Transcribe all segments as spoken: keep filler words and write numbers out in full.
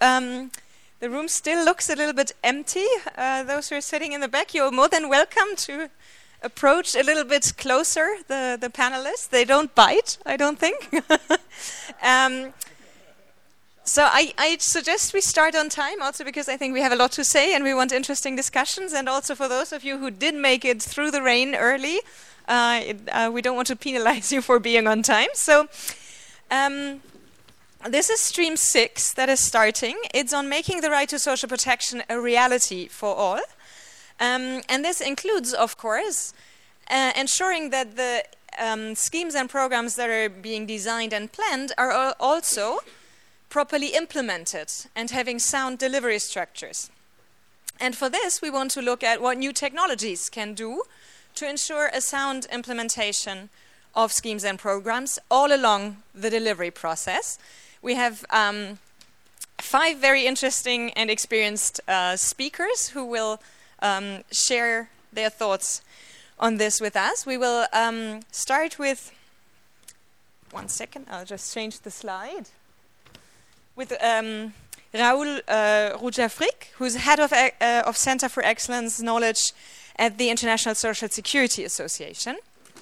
Um, the room still looks a little bit empty. Uh, those who are sitting in the back, you're more than welcome to approach a little bit closer the, the panelists. They don't bite, I don't think. um, so I, I suggest we start on time, also because I think we have a lot to say and we want interesting discussions. And also for those of you who did make it through the rain early, uh, it, uh, we don't want to penalize you for being on time. So um, this is stream six that is starting. It's on making the right to social protection a reality for all. Um, and this includes, of course, uh, ensuring that the um, schemes and programs that are being designed and planned are al also properly implemented and having sound delivery structures. And for this, we want to look at what new technologies can do to ensure a sound implementation of schemes and programs all along the delivery process. We have um, five very interesting and experienced uh, speakers who will um, share their thoughts on this with us. We will um, start with, one second, I'll just change the slide, with um, Raoul uh, Roujafrique, who's head of, uh, of Center for Excellence Knowledge at the International Social Security Association,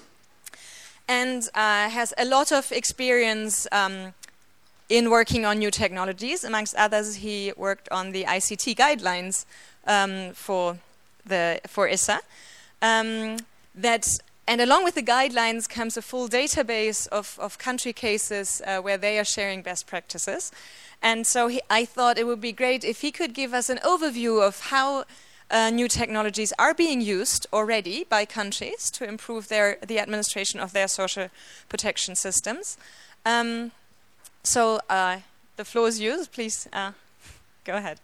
and uh, has a lot of experience um, in working on new technologies. Amongst others, he worked on the I C T guidelines um, for the for I S A. Um, that and along with the guidelines comes a full database of, of country cases uh, where they are sharing best practices. And so he, I thought it would be great if he could give us an overview of how uh, new technologies are being used already by countries to improve their the administration of their social protection systems. Um, So uh, the floor is yours. Please uh, go ahead.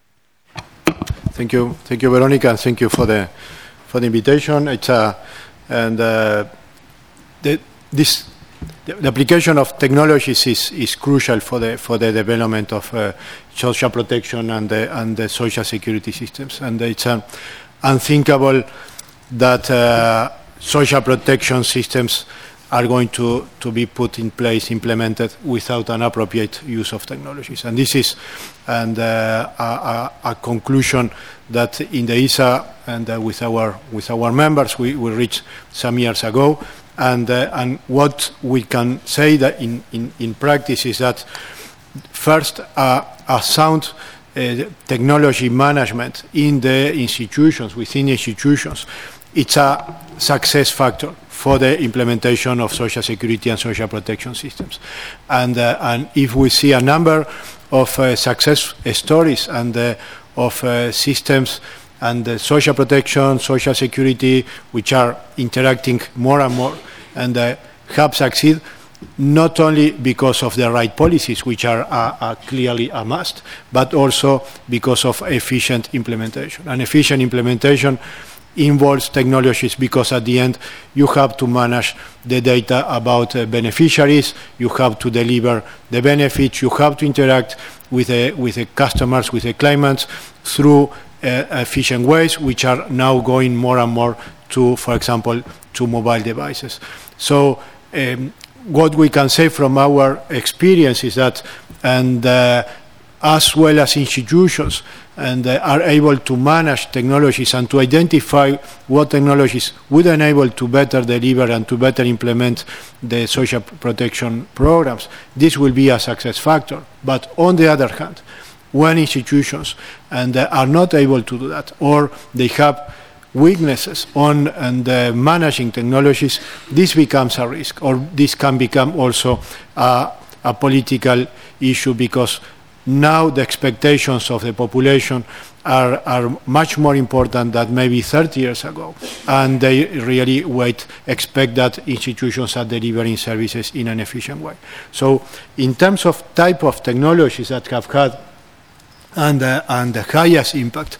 Thank you, thank you, Veronica, and thank you for the for the invitation. It's uh, and uh, the, this the, the application of technologies is is crucial for the for the development of uh, social protection and the and the social security systems. And it's uh, unthinkable that uh, social protection systems are going to, to be put in place, implemented without an appropriate use of technologies. And this is and, uh, a, a, a conclusion that in the I S A and uh, with our with our members we, we reached some years ago. And uh, and what we can say that in, in, in practice is that first uh, a sound uh, technology management in the institutions, within institutions, it's a success factor for the implementation of social security and social protection systems. And, uh, and if we see a number of uh, success stories and uh, of uh, systems and uh, social protection, social security, which are interacting more and more and uh, have succeeded, not only because of the right policies, which are uh, uh, clearly a must, but also because of efficient implementation. And efficient implementation involves technologies because at the end you have to manage the data about uh, beneficiaries, you have to deliver the benefits, you have to interact with the, with the customers, with the claimants through uh, efficient ways, which are now going more and more to, for example, to mobile devices. So um, what we can say from our experience is that, and uh, as well as institutions, and uh, are able to manage technologies and to identify what technologies would enable to better deliver and to better implement the social protection programs, this will be a success factor. But on the other hand, when institutions and uh, are not able to do that, or they have weaknesses on and uh, managing technologies, this becomes a risk, or this can become also uh, a political issue, because now the expectations of the population are, are much more important than maybe thirty years ago, and they really wait, expect that institutions are delivering services in an efficient way. So in terms of type of technologies that have had and, uh, and the highest impact,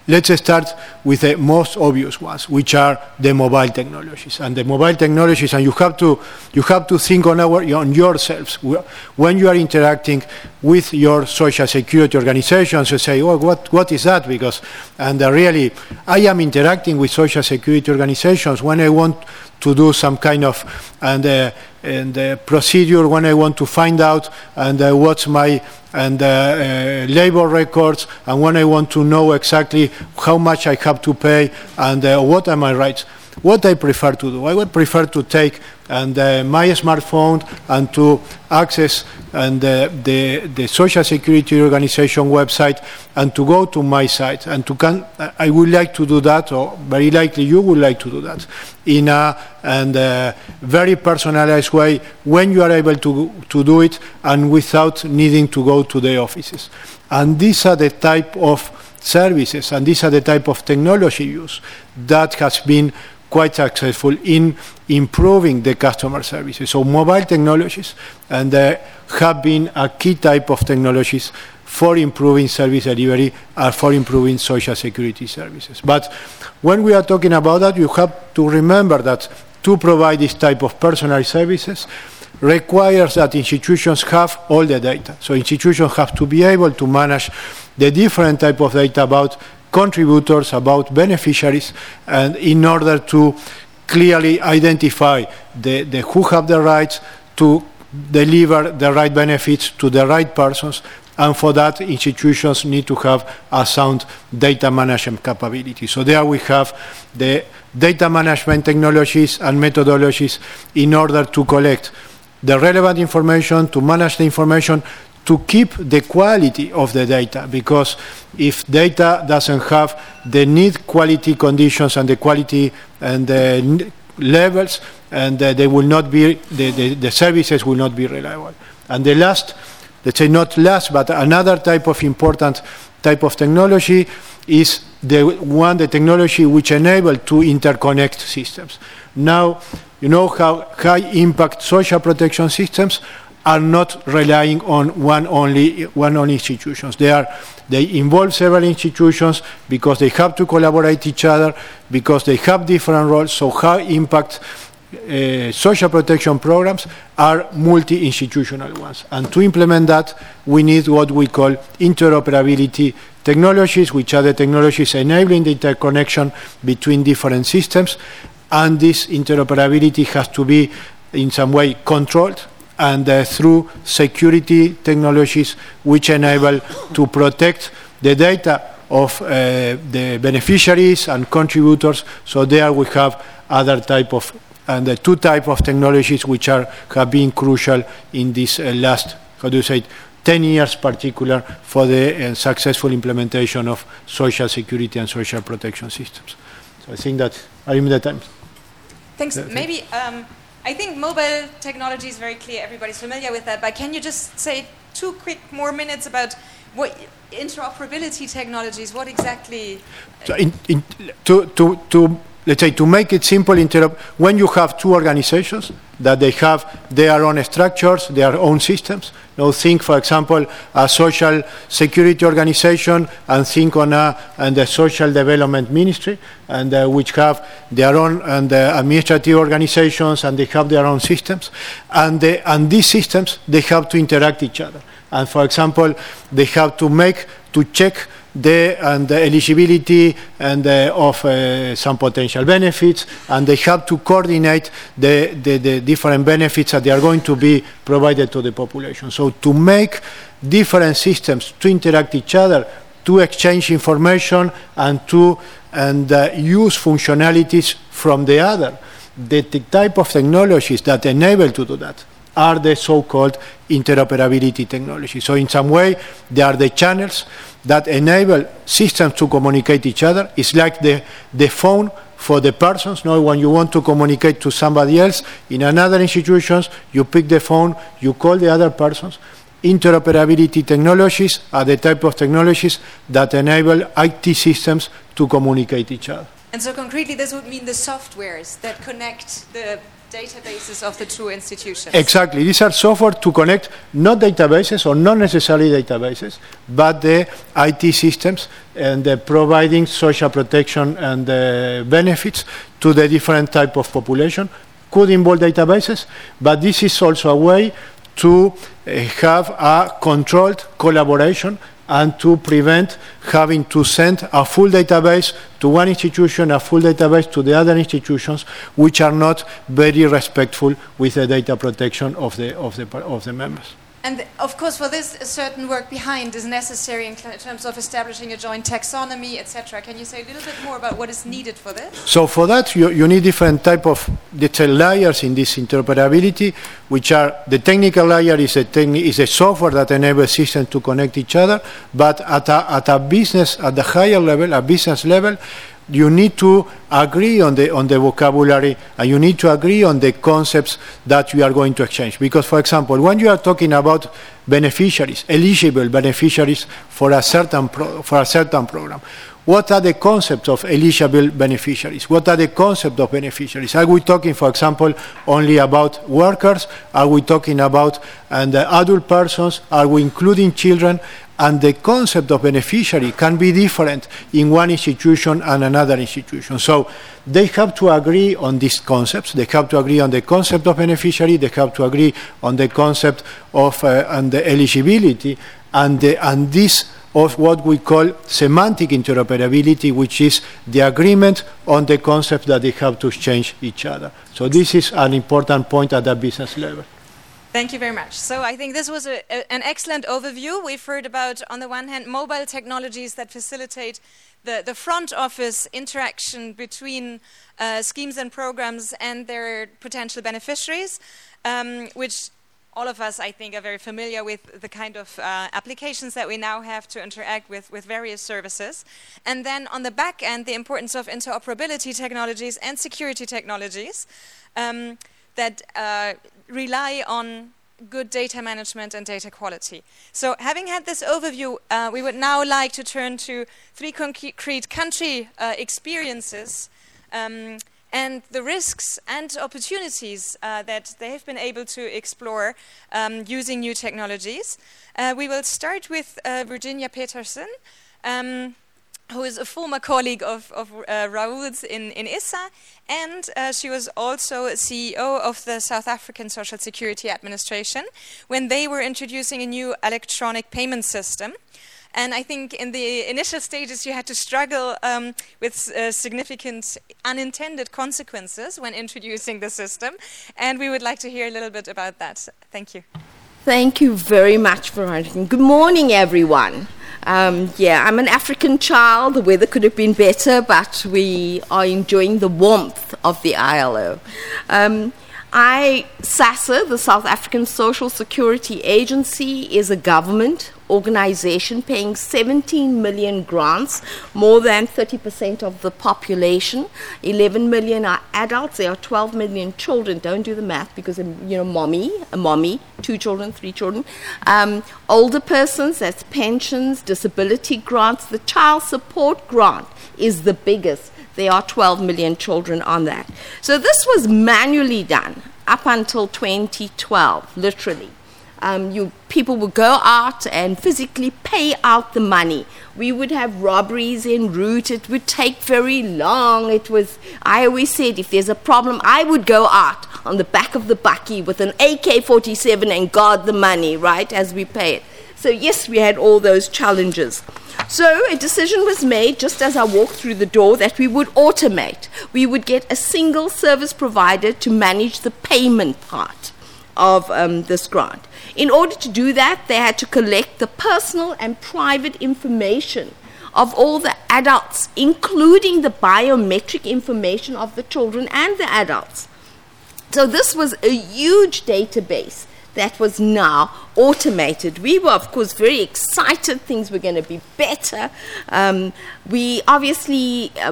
let's start with the most obvious ones, which are the mobile technologies. And the mobile technologies, and you have to you have to think on our on yourselves when you are interacting with your social security organizations. You say, "Oh, what what is that?" Because and uh, really, I am interacting with social security organizations when I want to do some kind of and uh, and uh, procedure, when I want to find out and uh, what's my and uh, uh, labor records, and when I want to know exactly how much I have to pay and uh, what are my rights. What I prefer to do, I would prefer to take and uh, my smartphone and to access and uh, the the Social Security Organization website and to go to my site and to can I would like to do that, or very likely you would like to do that in a and uh, very personalized way when you are able to to do it and without needing to go to the offices. And these are the type of services and these are the type of technology use that has been quite successful in improving the customer services. So mobile technologies and uh, have been a key type of technologies for improving service delivery and for improving social security services. But when we are talking about that, you have to remember that to provide this type of personalized services requires that institutions have all the data. So institutions have to be able to manage the different type of data about contributors, about beneficiaries, and in order to clearly identify the, the who have the rights to deliver the right benefits to the right persons, and for that institutions need to have a sound data management capability. So there we have the data management technologies and methodologies in order to collect the relevant information, to manage the information, to keep the quality of the data, because if data doesn't have the need quality conditions and the quality and the levels, and uh, they will not be, the, the, the services will not be reliable. And the last, let's say not last, but another type of important type of technology is the one, the technology which enable to interconnect systems. Now, you know how high impact social protection systems are not relying on one only one only institutions. They are they involve several institutions because they have to collaborate each other, because they have different roles. So high impact uh, social protection programs are multi-institutional ones. And to implement that, we need what we call interoperability technologies, which are the technologies enabling the interconnection between different systems. And this interoperability has to be in some way controlled, and uh, through security technologies which enable to protect the data of uh, the beneficiaries and contributors. So there we have other type of, and the two type of technologies which are have been crucial in this uh, last, how do you say, ten years particular for the uh, successful implementation of social security and social protection systems. So I think that I'm in the time. Thanks. Maybe um, I think mobile technology is very clear. Everybody's familiar with that. But can you just say two quick more minutes about what interoperability technologies? What exactly? So in, in, to, to, to let's say to make it simple, interop when you have two organizations that they have their own structures, their own systems. Now think, for example, a social security organization, and think on a and the social development ministry, and uh, which have their own and uh, administrative organizations, and they have their own systems, and they, and these systems they have to interact each other. And for example, they have to make to check the and the eligibility and uh, of uh, some potential benefits, and they have to coordinate the, the, the different benefits that they are going to be provided to the population. So to make different systems to interact each other, to exchange information, and to and uh, use functionalities from the other, the, the type of technologies that enable to do that are the so-called interoperability technologies. So in some way, they are the channels that enable systems to communicate each other. It's like the, the phone for the persons. Now, when you want to communicate to somebody else in another institution, you pick the phone, you call the other persons. Interoperability technologies are the type of technologies that enable I T systems to communicate each other. And so concretely, this would mean the softwares that connect the databases of the two institutions. Exactly. These are software to connect not databases or not necessarily databases, but the I T systems and the providing social protection and the benefits to the different type of population. Could involve databases, but this is also a way to uh, have a controlled collaboration and to prevent having to send a full database to one institution, a full database to the other institutions, which are not very respectful with the data protection of the, of the, of the members. And of course, for this, a certain work behind is necessary in, in terms of establishing a joint taxonomy, et cetera. Can you say a little bit more about what is needed for this? So for that, you, you need different type of detail layers in this interoperability, which are the technical layer is a, techni is a software that enables systems to connect each other, but at a, at a business, at the higher level, a business level, you need to agree on the on the vocabulary, and you need to agree on the concepts that you are going to exchange. Because, for example, when you are talking about beneficiaries, eligible beneficiaries for a certain pro, for a certain program, what are the concepts of eligible beneficiaries? What are the concepts of beneficiaries? Are we talking, for example, only about workers? Are we talking about and uh, adult persons? Are we including children? And the concept of beneficiary can be different in one institution and another institution. So they have to agree on these concepts. They have to agree on the concept of beneficiary. They have to agree on the concept of uh, and the eligibility and the, and this of what we call semantic interoperability, which is the agreement on the concept that they have to exchange each other. So this is an important point at the business level. Thank you very much. So I think this was a, a, an excellent overview. We've heard about, on the one hand, mobile technologies that facilitate the, the front office interaction between uh, schemes and programs and their potential beneficiaries, um, which all of us, I think, are very familiar with the kind of uh, applications that we now have to interact with, with various services. And then on the back end, the importance of interoperability technologies and security technologies um, that uh, rely on good data management and data quality. So having had this overview, uh, we would now like to turn to three concrete country uh, experiences um, and the risks and opportunities uh, that they have been able to explore um, using new technologies. Uh, we will start with uh, Virginia Peterson, um, who is a former colleague of, of uh, Raoul's in, in I S A, and uh, she was also C E O of the South African Social Security Administration when they were introducing a new electronic payment system. And I think in the initial stages you had to struggle um, with uh, significant unintended consequences when introducing the system, and we would like to hear a little bit about that. Thank you. Thank you very much, Veronica. Good morning, everyone. Um, yeah, I'm an African child. The weather could have been better, but we are enjoying the warmth of the I L O. Um, I, SASSA, the South African Social Security Agency, is a government organization paying seventeen million grants, more than thirty percent of the population. eleven million are adults. There are twelve million children. Don't do the math because, you know, mommy, a mommy, two children, three children. Um, older persons, that's pensions, disability grants. The child support grant is the biggest. There are twelve million children on that. So this was manually done up until twenty twelve, literally. Um, you people would go out and physically pay out the money. We would have robberies en route. It would take very long. It was, I always said, if there's a problem, I would go out on the back of the bakkie with an A K forty-seven and guard the money, right, as we pay it. So yes, we had all those challenges. So a decision was made just as I walked through the door that we would automate. We would get a single service provider to manage the payment part of um, this grant. In order to do that, they had to collect the personal and private information of all the adults, including the biometric information of the children and the adults. So this was a huge database that was now automated. We were, of course, very excited. Things were going to be better. Um, we obviously uh,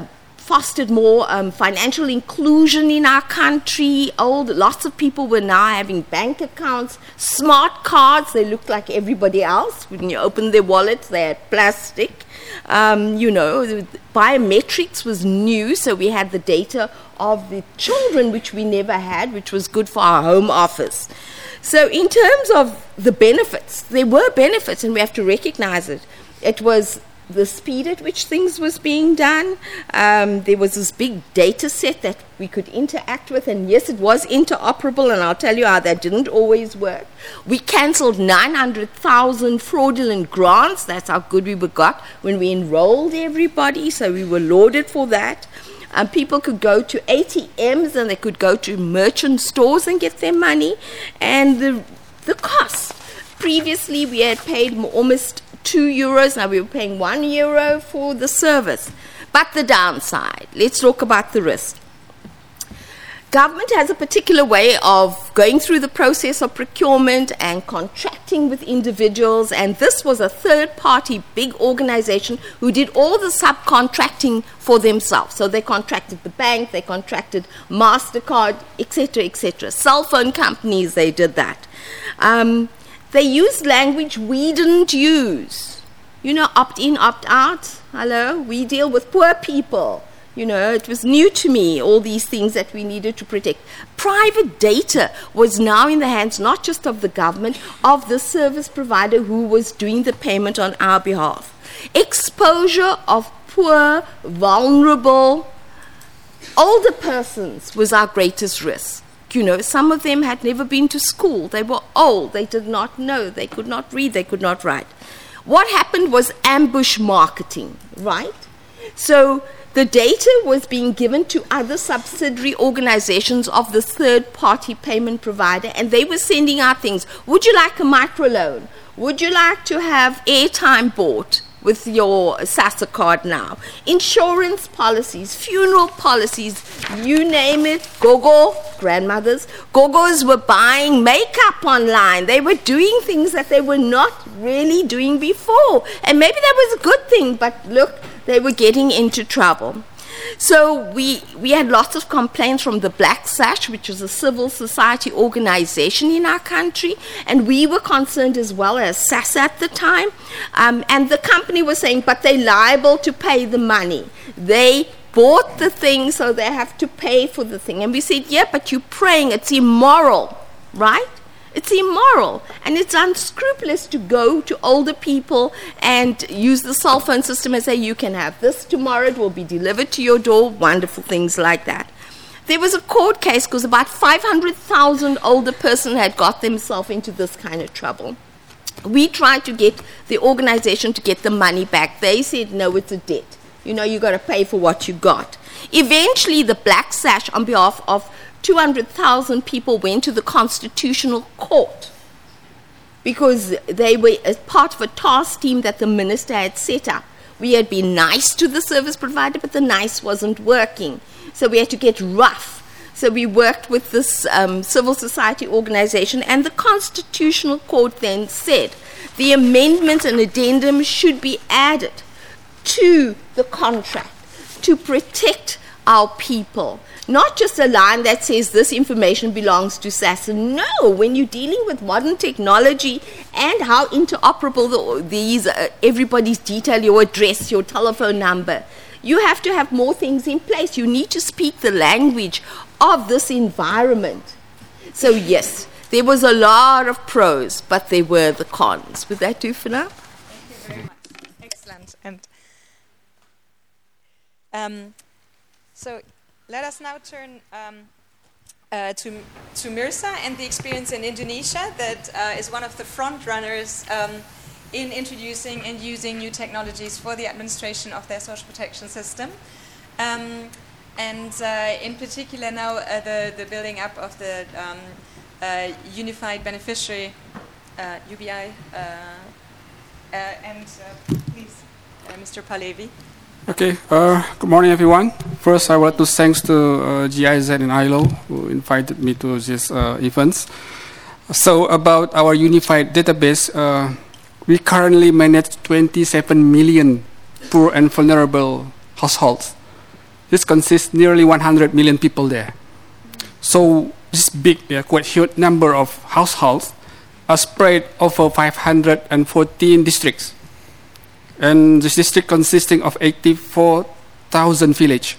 fostered more um, financial inclusion in our country. Old, lots of people were now having bank accounts, smart cards. They looked like everybody else. When you opened their wallets, they had plastic. Um, you know, biometrics was new, so we had the data of the children, which we never had, which was good for our home office. So in terms of the benefits, there were benefits, and we have to recognize it. It was the speed at which things was being done. Um, there was this big data set that we could interact with, and yes, it was interoperable, and I'll tell you how that didn't always work. We cancelled nine hundred thousand fraudulent grants. That's how good we got when we enrolled everybody, so we were lauded for that. Um, people could go to A T Ms and they could go to merchant stores and get their money. And the, the cost. Previously, we had paid almost two euros. Now we were paying one euro for the service. But the downside, let's talk about the risk. Government has a particular way of going through the process of procurement and contracting with individuals, and this was a third-party big organization who did all the subcontracting for themselves. So they contracted the bank, they contracted MasterCard, et cetera, et cetera. Cell phone companies, they did that. Um, they used language we didn't use. You know, opt-in, opt-out. Hello? We deal with poor people. You know, it was new to me, all these things that we needed to protect. Private data was now in the hands not just of the government, of the service provider who was doing the payment on our behalf. Exposure of poor, vulnerable, older persons was our greatest risk. You know, some of them had never been to school. They were old. They did not know. They could not read. They could not write. What happened was ambush marketing, right? So the data was being given to other subsidiary organizations of the third-party payment provider, and they were sending out things. Would you like a microloan? Would you like to have airtime bought with your SASSA card now? Insurance policies, funeral policies, you name it. Gogo, grandmothers, gogos were buying makeup online. They were doing things that they were not really doing before. And maybe that was a good thing, but look, they were getting into trouble. So we we had lots of complaints from the Black Sash, which was a civil society organization in our country, and we were concerned as well as SASSA at the time. Um, and the company was saying, but they're liable to pay the money. They bought the thing, so they have to pay for the thing. And we said, yeah, but you're praying, it's immoral, right? It's immoral, and it's unscrupulous to go to older people and use the cell phone system and say, you can have this tomorrow, it will be delivered to your door, wonderful things like that. There was a court case because about five hundred thousand older person had got themselves into this kind of trouble. We tried to get the organization to get the money back. They said, no, it's a debt. You know, you got to pay for what you got. Eventually, the Black Sash, on behalf of two hundred thousand people, went to the Constitutional Court because they were as part of a task team that the minister had set up. We had been nice to the service provider, but the nice wasn't working. So we had to get rough. So we worked with this um, civil society organization, and the Constitutional Court then said the amendments and addendum should be added to the contract to protect our people. Not just a line that says this information belongs to SASSA. No, when you're dealing with modern technology and how interoperable the, these, uh, everybody's detail, your address, your telephone number, you have to have more things in place. You need to speak the language of this environment. So yes, there was a lot of pros, but there were the cons. Would that do for now? Thank you very much. Excellent. And um, so let us now turn um, uh, to, to Mirsa and the experience in Indonesia that uh, is one of the front runners um, in introducing and using new technologies for the administration of their social protection system. Um, and uh, in particular now uh, the, the building up of the um, uh, Unified Beneficiary, uh, U B I, uh, uh, and uh, please, uh, Mister Palevi. Okay, uh, good morning everyone. First I want to thanks to uh, G I Z and I L O who invited me to this uh, events. So about our unified database, uh, we currently manage twenty-seven million poor and vulnerable households. This consists nearly one hundred million people there. So this big, uh, quite huge number of households are spread over five hundred fourteen districts. And this district consisting of eighty-four thousand villages.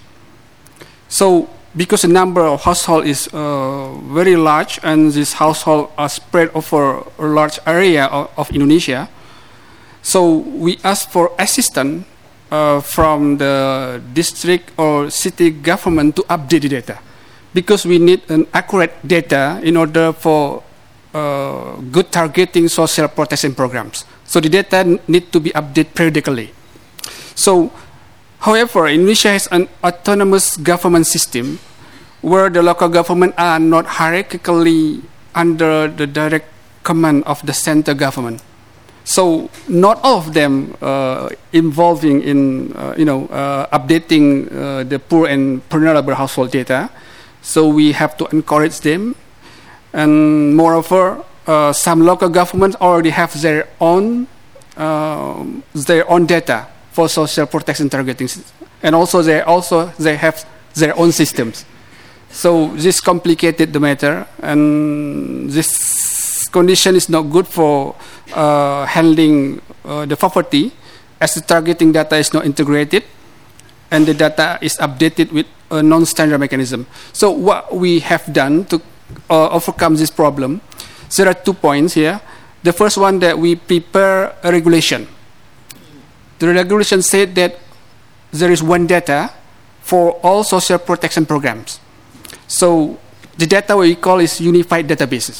So because the number of households is uh, very large and these households are spread over a large area of, of Indonesia, so we ask for assistance uh, from the district or city government to update the data, because we need an accurate data in order for uh, good targeting social protection programs. So the data n- need to be updated periodically. So, however, Indonesia has an autonomous government system where the local government are not hierarchically under the direct command of the center government. So not all of them uh, involving in uh, you know uh, updating uh, the poor and vulnerable household data. So we have to encourage them, and moreover, uh, some local governments already have their own uh, their own data for social protection targeting, and also they also they have their own systems. So this complicated the matter, and this condition is not good for uh, handling uh, the poverty, as the targeting data is not integrated, and the data is updated with a non-standard mechanism. So what we have done to uh, overcome this problem, there are two points here. The first one, that we prepare a regulation. The regulation said that there is one data for all social protection programs. So the data we call is unified databases.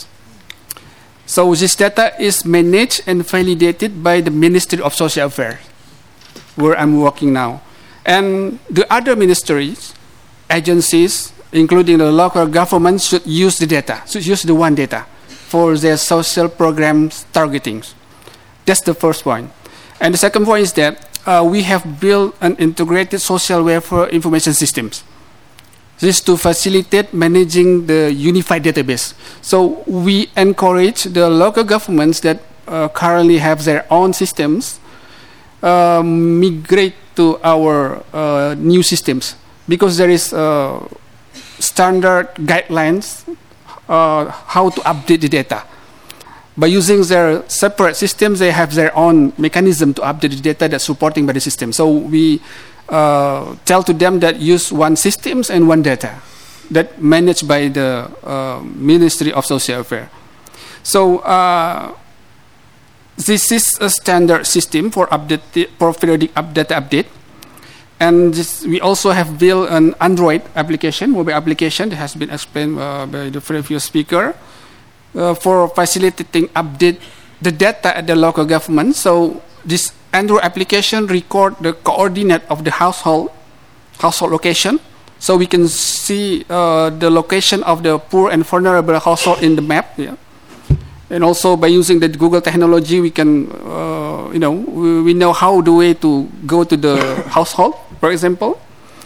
So this data is managed and validated by the Ministry of Social Affairs, where I'm working now. And the other ministries, agencies, including the local government, should use the data, should use the one data for their social programs targeting. That's the first point. And the second point is that uh, we have built an integrated social welfare information systems. This is to facilitate managing the unified database. So we encourage the local governments that uh, currently have their own systems uh, migrate to our uh, new systems, because there is uh, standard guidelines uh, how to update the data. By using their separate systems, they have their own mechanism to update the data that's supporting by the system. So we uh, tell to them that use one systems and one data that managed by the uh, Ministry of Social Affairs. So uh, this is a standard system for update, for periodic update update. And this, we also have built an Android application, mobile application that has been explained uh, by the previous speaker, uh, for facilitating update the data at the local government. So this Android application record the coordinate of the household, household location. So we can see uh, the location of the poor and vulnerable household in the map. Yeah. And also by using the Google technology, we can, uh, you know, we, we know how the way to go to the household, for example.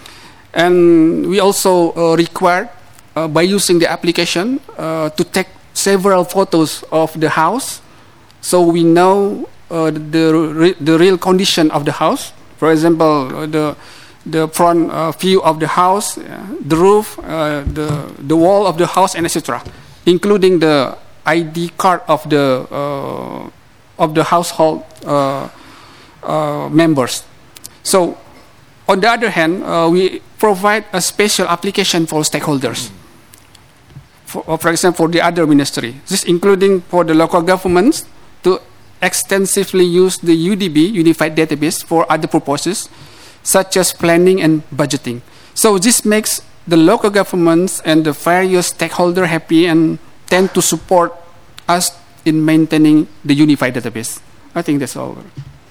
And we also uh, require, uh, by using the application, uh, to take several photos of the house, so we know uh, the re the real condition of the house. For example, uh, the the front uh, view of the house, uh, the roof, uh, the the wall of the house, and et cetera, including the I D card of the uh, of the household uh, uh, members. So, on the other hand, uh, we provide a special application for stakeholders. For, for example, for the other ministry, this including for the local governments to extensively use the U D B, Unified Database, for other purposes, such as planning and budgeting. So this makes the local governments and the various stakeholders happy and tend to support us in maintaining the unified database. I think that's all.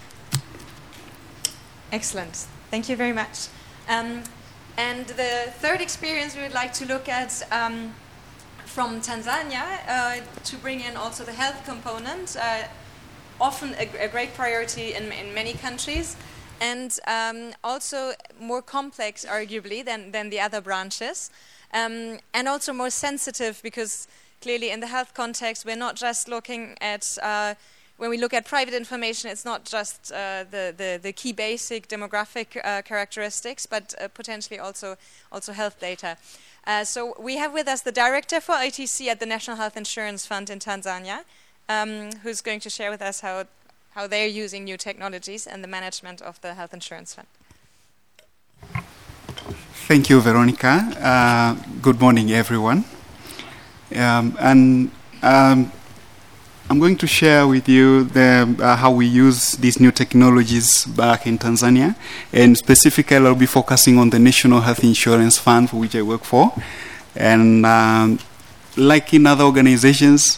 Excellent. Thank you very much. Um, and the third experience we would like to look at um, from Tanzania, uh, to bring in also the health component, uh, often a, a great priority in, in many countries, and um, also more complex, arguably, than, than the other branches, um, and also more sensitive, because clearly in the health context, we're not just looking at uh, when we look at private information, it's not just uh, the, the, the key basic demographic uh, characteristics, but uh, potentially also, also health data. Uh, so we have with us the director for I T C at the National Health Insurance Fund in Tanzania, um, who's going to share with us how, how they're using new technologies and the management of the health insurance fund. Thank you, Veronica. Uh, good morning, everyone. Um, and um, I'm going to share with you the, uh, how we use these new technologies back in Tanzania. And specifically, I'll be focusing on the National Health Insurance Fund, for which I work for. And um, like in other organizations,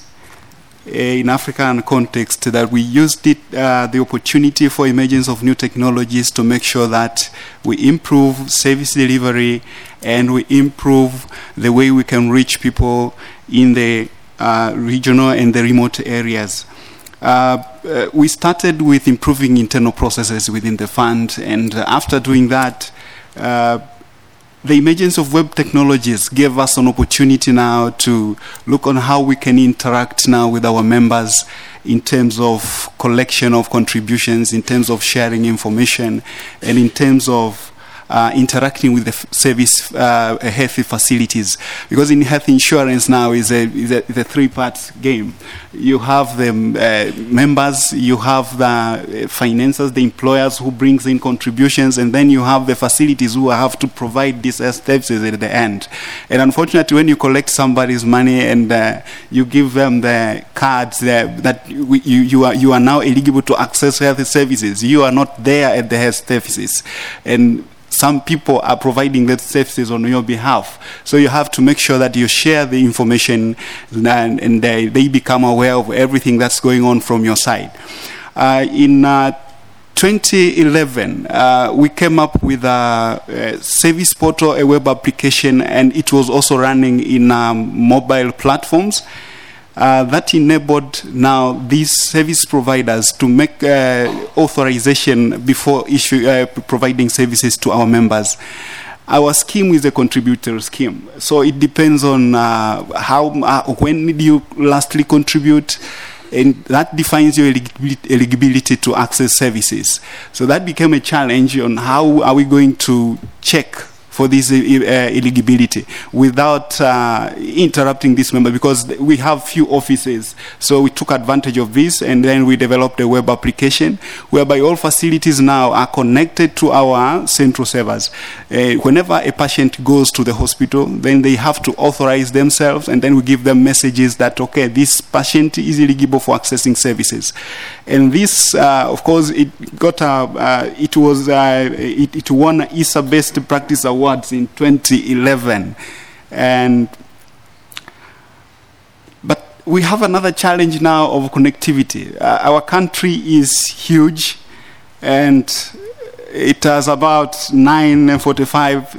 in African context, that we used it, uh, the opportunity for emergence of new technologies to make sure that we improve service delivery and we improve the way we can reach people in the uh, regional and the remote areas. Uh, uh, we started with improving internal processes within the fund, and uh, after doing that, uh, the emergence of web technologies gave us an opportunity now to look on how we can interact now with our members in terms of collection of contributions, in terms of sharing information, and in terms of uh, interacting with the f- service uh, health facilities. Because in health insurance now is a, is a, is a three-part game. You have the uh, members, you have the financiers, the employers who brings in contributions, and then you have the facilities who have to provide these services at the end. And unfortunately, when you collect somebody's money and uh, you give them the cards that, that we, you, you, are, you are now eligible to access health services, you are not there at the health services. And some people are providing those services on your behalf. So you have to make sure that you share the information and, and they, they become aware of everything that's going on from your side. Uh, in uh, twenty eleven, uh, we came up with a, a service portal, a web application, and it was also running in um, mobile platforms. Uh, that enabled now these service providers to make uh, authorization before issue, uh, providing services to our members. Our scheme is a contributor scheme, so it depends on uh, how uh, when did you lastly contribute, and that defines your eligibility to access services. So that became a challenge on how are we going to check for this uh, eligibility without uh, interrupting this member, because we have few offices. So we took advantage of this, and then we developed a web application whereby all facilities now are connected to our central servers. Uh, whenever a patient goes to the hospital, then they have to authorize themselves, and then we give them messages that, okay, this patient is eligible for accessing services. And this, uh, of course, it got a, uh, it was, uh, it, it won an I S A Best Practice Awards in twenty eleven. And but we have another challenge now of connectivity. Uh, our country is huge, and it has about nine hundred forty-five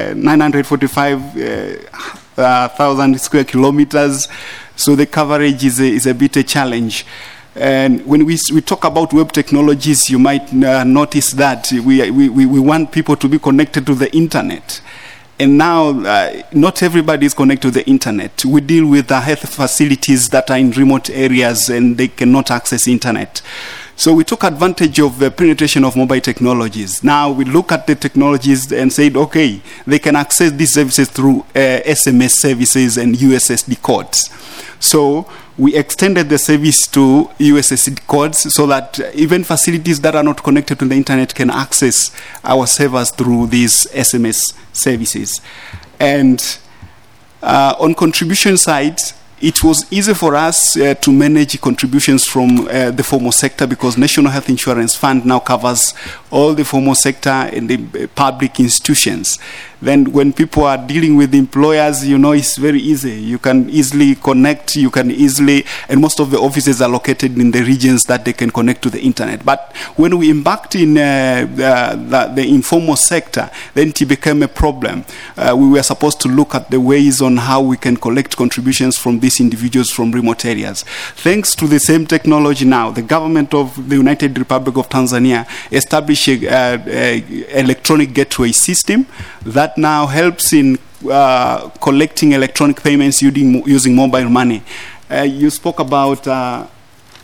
thousand square kilometers, so the coverage is a, is a bit a challenge. And when we we talk about web technologies, you might uh, notice that we, we we want people to be connected to the internet. And now, uh, not everybody is connected to the internet. We deal with the health facilities that are in remote areas and they cannot access internet. So we took advantage of the penetration of mobile technologies. Now we look at the technologies and said, okay, they can access these services through uh, S M S services and U S S D codes. So we extended the service to U S S D codes so that even facilities that are not connected to the internet can access our servers through these S M S services. And uh, on contribution side, it was easy for us uh, to manage contributions from uh, the formal sector, because National Health Insurance Fund now covers all the formal sector and the public institutions. Then when people are dealing with employers, you know, it's very easy. You can easily connect, you can easily, and most of the offices are located in the regions that they can connect to the internet. But when we embarked in uh, the, the, the informal sector, then it became a problem. Uh, we were supposed to look at the ways on how we can collect contributions from these individuals from remote areas. Thanks to the same technology now, the government of the United Republic of Tanzania established an electronic gateway system that now helps in uh, collecting electronic payments using, using mobile money. Uh, you spoke about uh,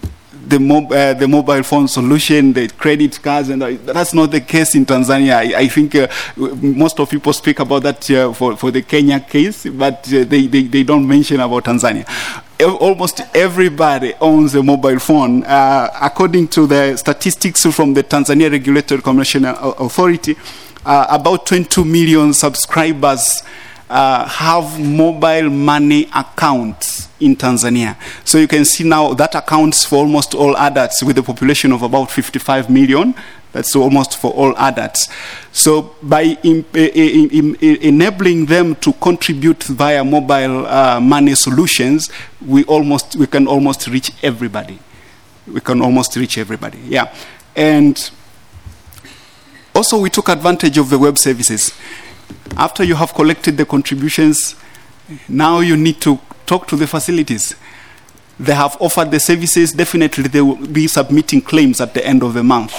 the, mob, uh, the mobile phone solution, the credit cards, and uh, that's not the case in Tanzania. I, I think uh, most of people speak about that uh, for, for the Kenya case, but uh, they, they, they don't mention about Tanzania. Almost everybody owns a mobile phone. Uh, according to the statistics from the Tanzania Regulatory Commission Authority, uh, about twenty-two million subscribers uh, have mobile money accounts in Tanzania. So you can see now that accounts for almost all adults with a population of about fifty-five million. That's almost for all adults. So by in, in, in, in enabling them to contribute via mobile uh, money solutions, we almost we can almost reach everybody. We can almost reach everybody. Yeah, and also we took advantage of the web services. After you have collected the contributions, now you need to talk to the facilities. They have offered the services. Definitely, they will be submitting claims at the end of the month.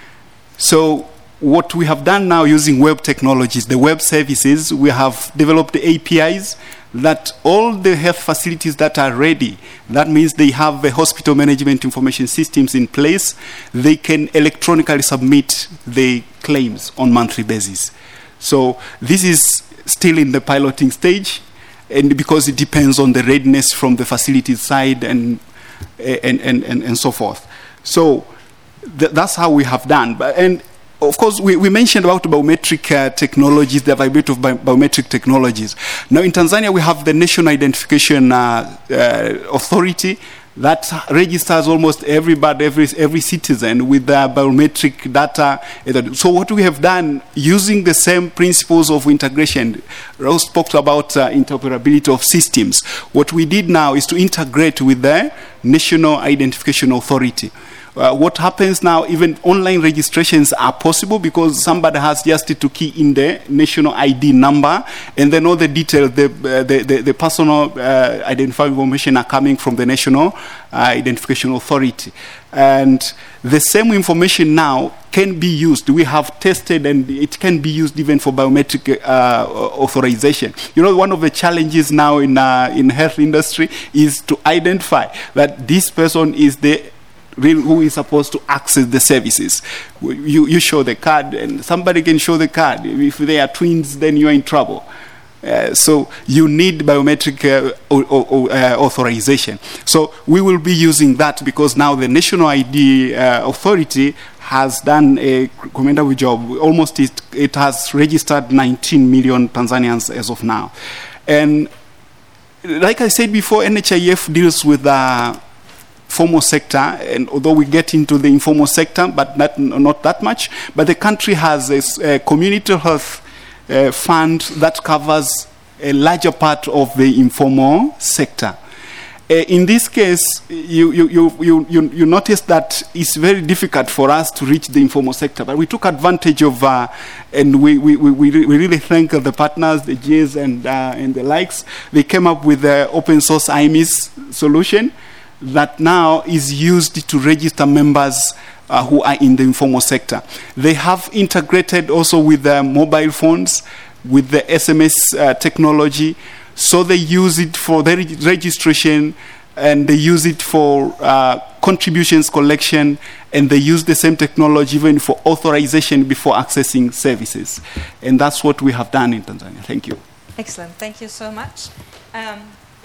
So what we have done now using web technologies, the web services, we have developed the A P Is that all the health facilities that are ready, that means they have the hospital management information systems in place, they can electronically submit the claims on monthly basis. So this is still in the piloting stage, and because it depends on the readiness from the facility side and, and, and, and, and so forth. So Th- that's how we have done. But, and of course, we, we mentioned about biometric uh, technologies, the availability of bi- biometric technologies. Now, in Tanzania, we have the National Identification uh, uh, Authority that registers almost everybody, every every citizen with the biometric data. So what we have done, using the same principles of integration, Rose spoke about uh, interoperability of systems. What we did now is to integrate with the National Identification Authority. Uh, what happens now, even online registrations are possible because somebody has just to key in the national I D number, and then all the details, the, uh, the, the, the personal uh, identifying information are coming from the National uh, Identification Authority. And the same information now can be used. We have tested, and it can be used even for biometric uh, authorization. You know, one of the challenges now in uh, in health industry is to identify that this person is the real who is supposed to access the services. You, you show the card, and somebody can show the card. If they are twins, then you are in trouble. Uh, so you need biometric uh, o- o- uh, authorization. So we will be using that because now the National I D uh, Authority has done a commendable job. Almost it, it has registered nineteen million Tanzanians as of now. And like I said before, N H I F deals with the formal sector, and although we get into the informal sector, but not, not that much, but the country has a, a community health uh, fund that covers a larger part of the informal sector. Uh, in this case, you, you, you, you, you notice that it's very difficult for us to reach the informal sector, but we took advantage of, uh, and we, we, we, we really thank the partners, the G As and, uh, and the likes. They came up with the open source I M I S solution that now is used to register members uh, who are in the informal sector. They have integrated also with the mobile phones, with the S M S uh, technology, so they use it for their reg- registration, and they use it for uh, contributions collection, and they use the same technology even for authorization before accessing services. And that's what we have done in Tanzania. Thank you. Excellent. Thank you so much. Um,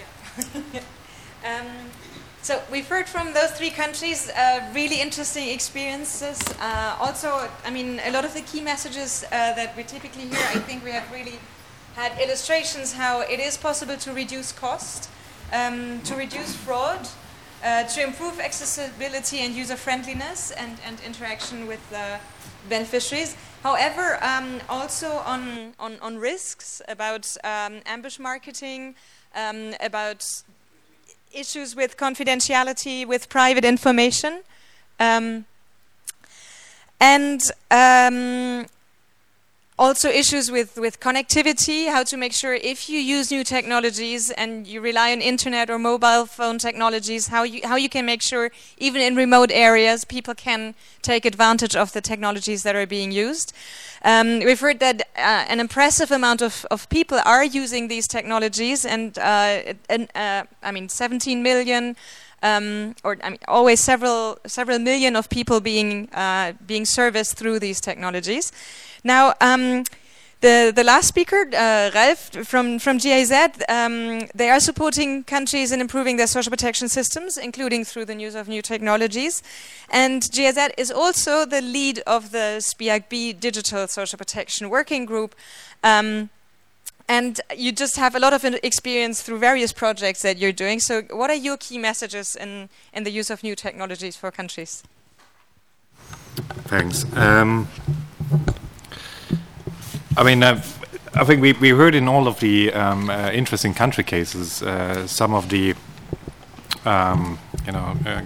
yeah. um, So we've heard from those three countries uh, really interesting experiences. Uh, also, I mean, a lot of the key messages uh, that we typically hear, I think we have really had illustrations how it is possible to reduce cost, um, to reduce fraud, uh, to improve accessibility and user-friendliness and, and interaction with the beneficiaries. However, um, also on, on, on risks about um, ambush marketing, um, about issues with confidentiality, with private information, um, and um, also issues with, with connectivity, how to make sure if you use new technologies and you rely on internet or mobile phone technologies, how you, how you can make sure even in remote areas people can take advantage of the technologies that are being used. Um, we've heard that uh, an impressive amount of, of people are using these technologies, and, uh, and uh, I mean, seventeen million um, or I mean, always several several million of people being uh, being serviced through these technologies. Now, um, the the last speaker, uh, Ralf from from G I Z, um, they are supporting countries in improving their social protection systems, including through the use of new technologies. And G I Z is also the lead of the SPIAC-B Digital Social Protection Working Group. Um, And you just have a lot of experience through various projects that you're doing. So what are your key messages in, in the use of new technologies for countries? Thanks. Um, I mean, uh, I think we, we heard in all of the um, uh, interesting country cases uh, some of the, um, you know, uh,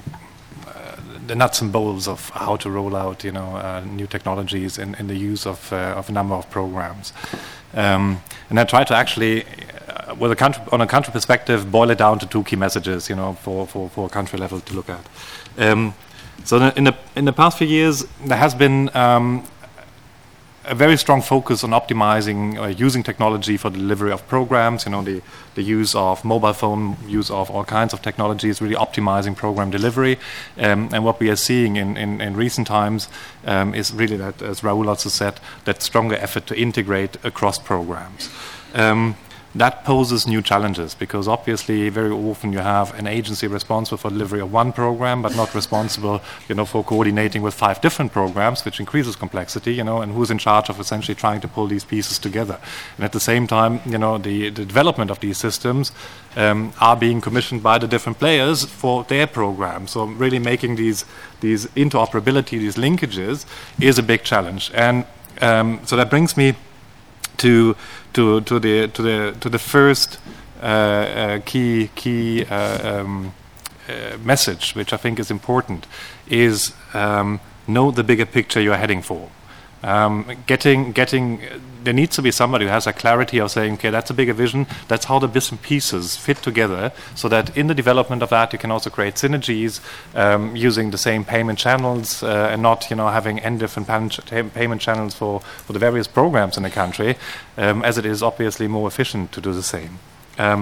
the nuts and bolts of how to roll out, you know, uh, new technologies in, in the use of, uh, of a number of programs. Um, and I try to actually, uh, with a country, on a country perspective, boil it down to two key messages, you know, for, for, for a country level to look at. Um, so in the in the past few years, there has been um, a very strong focus on optimizing, uh, using technology for the delivery of programs. You know, the the use of mobile phone, use of all kinds of technologies, really optimizing program delivery. Um, and what we are seeing in, in, in recent times um, is really that, as Raoul also said, that stronger effort to integrate across programs. Um, That poses new challenges because obviously very often you have an agency responsible for delivery of one program but not responsible, you know, for coordinating with five different programs, which increases complexity, you know, and who's in charge of essentially trying to pull these pieces together. And at the same time, you know, the, the development of these systems um, are being commissioned by the different players for their programs. So really making these these interoperability, these linkages, is a big challenge. And um, so that brings me to to to the to the to the first uh, uh, key key uh, um, uh, message, which I think is important, is um, know the bigger picture you are heading for. Um, getting getting there needs to be somebody who has a clarity of saying, okay, that's a bigger vision. That's how the bits and pieces fit together, so that in the development of that you can also create synergies um, using the same payment channels uh, and not, you know, having n different pan- payment channels for, for the various programs in the country, um, as it is obviously more efficient to do the same. Um,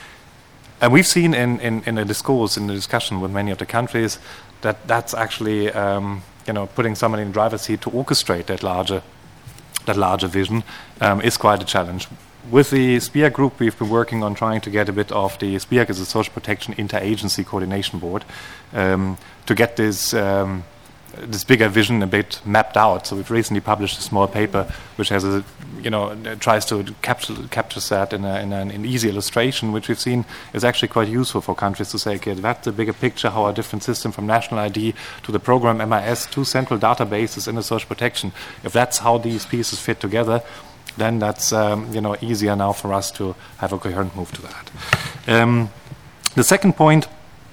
and we've seen in, in, in the discourse, in the discussion with many of the countries, that that's actually um, you know, putting somebody in the driver's seat to orchestrate that larger that larger vision um, is quite a challenge. With the SPIAC group, we've been working on trying to get a bit of the SPIAC as a social protection interagency coordination board um, to get this um, this bigger vision a bit mapped out. So we've recently published a small paper which has a, you know, tries to capture captures that in, a, in an in easy illustration, which we've seen is actually quite useful for countries to say, okay, that's the bigger picture, how a different system from national I D to the program M I S to central databases in the social protection. If that's how these pieces fit together, then that's um, you know, easier now for us to have a coherent move to that. Um, the second point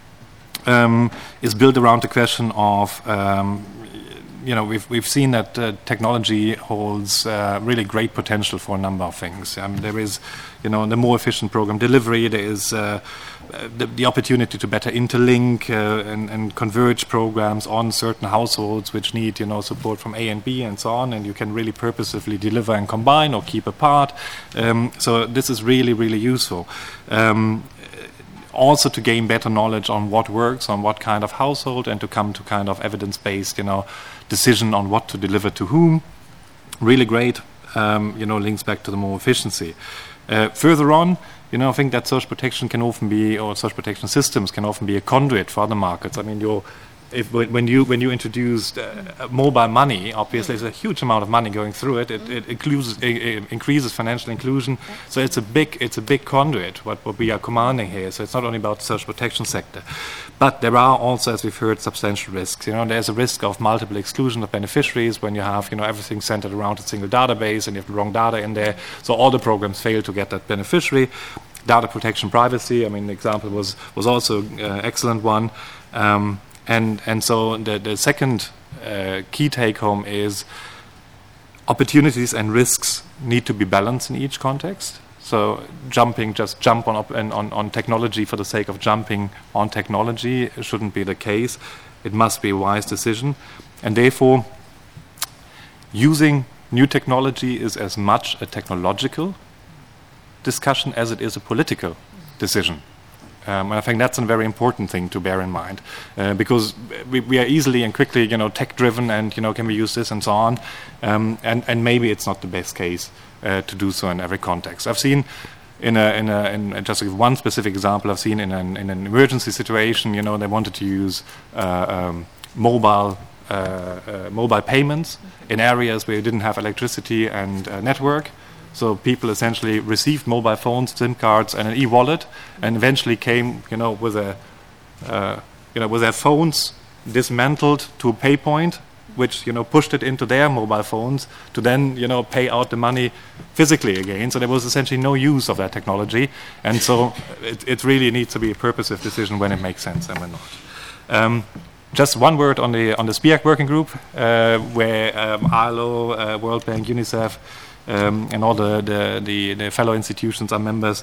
Um, is built around the question of, um, you know, we've we've seen that uh, technology holds uh, really great potential for a number of things. Um, there is, you know, the more efficient program delivery. There is uh, the, the opportunity to better interlink uh, and, and converge programs on certain households which need, you know, support from A and B and so on. And you can really purposefully deliver and combine or keep apart. Um, so this is really really useful. Um, Also to gain better knowledge on what works, on what kind of household, and to come to kind of evidence-based, you know, decision on what to deliver to whom. Really great, um, you know, links back to the more efficiency. Uh, further on, you know, I think that social protection can often be, or social protection systems can often be a conduit for other markets. I mean, you're If, when you when you introduced uh, mobile money, obviously there's a huge amount of money going through it. It, it, includes, it increases financial inclusion, so it's a big it's a big conduit. What, what we are commanding here. So it's not only about the social protection sector, but there are also, as we've heard, substantial risks. You know, there's a risk of multiple exclusion of beneficiaries when you have, you know, everything centered around a single database and you have the wrong data in there. So all the programs fail to get that beneficiary. Data protection, privacy. I mean, the example was was also an uh, excellent one. Um, And and so the, the second uh, key take-home is opportunities and risks need to be balanced in each context. So jumping, just jump on, op- on on technology for the sake of jumping on technology shouldn't be the case. It must be a wise decision. And therefore, using new technology is as much a technological discussion as it is a political decision. Um, and I think that's a very important thing to bear in mind, uh, because we, we are easily and quickly, you know, tech-driven, and you know, can we use this and so on, um, and and maybe it's not the best case uh, to do so in every context. I've seen. In a, in a, in just to give one specific example, I've seen in an, in an emergency situation, you know, they wanted to use uh, um, mobile uh, uh, mobile payments in areas where you didn't have electricity and uh, network. So people essentially received mobile phones, SIM cards, and an e-wallet, and eventually came, you know, with a, uh, you know, with their phones dismantled to a pay point, which, you know, pushed it into their mobile phones to then, you know, pay out the money physically again. So there was essentially no use of that technology. And so it, it really needs to be a purposive decision when it makes sense and when not. Um, just one word on the on the SPIAC working group, uh, where um, I L O, uh, World Bank, UNICEF, um, and all the, the, the, the fellow institutions are members.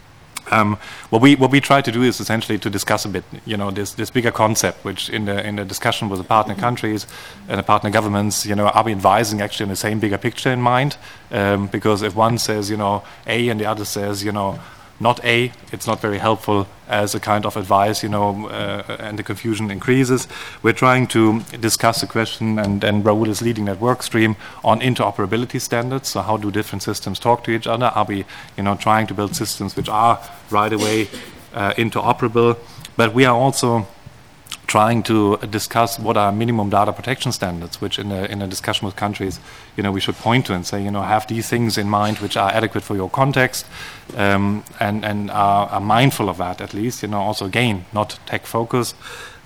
Um, what we what we try to do is essentially to discuss a bit, you know, this this bigger concept, which in the in the discussion with the partner countries and the partner governments, you know, are we advising actually on the same bigger picture in mind? Um, because if one says, you know, A and the other says, you know, not A, it's not very helpful as a kind of advice, you know, uh, and the confusion increases. We're trying to discuss the question, and, and Raoul is leading that work stream on interoperability standards. So how do different systems talk to each other? Are we, you know, trying to build systems which are right away uh, interoperable? But we are also trying to discuss what are minimum data protection standards, which in a, in a discussion with countries, you know, we should point to and say, you know, have these things in mind which are adequate for your context, um, and, and are, are mindful of that at least, you know, also again, not tech focused.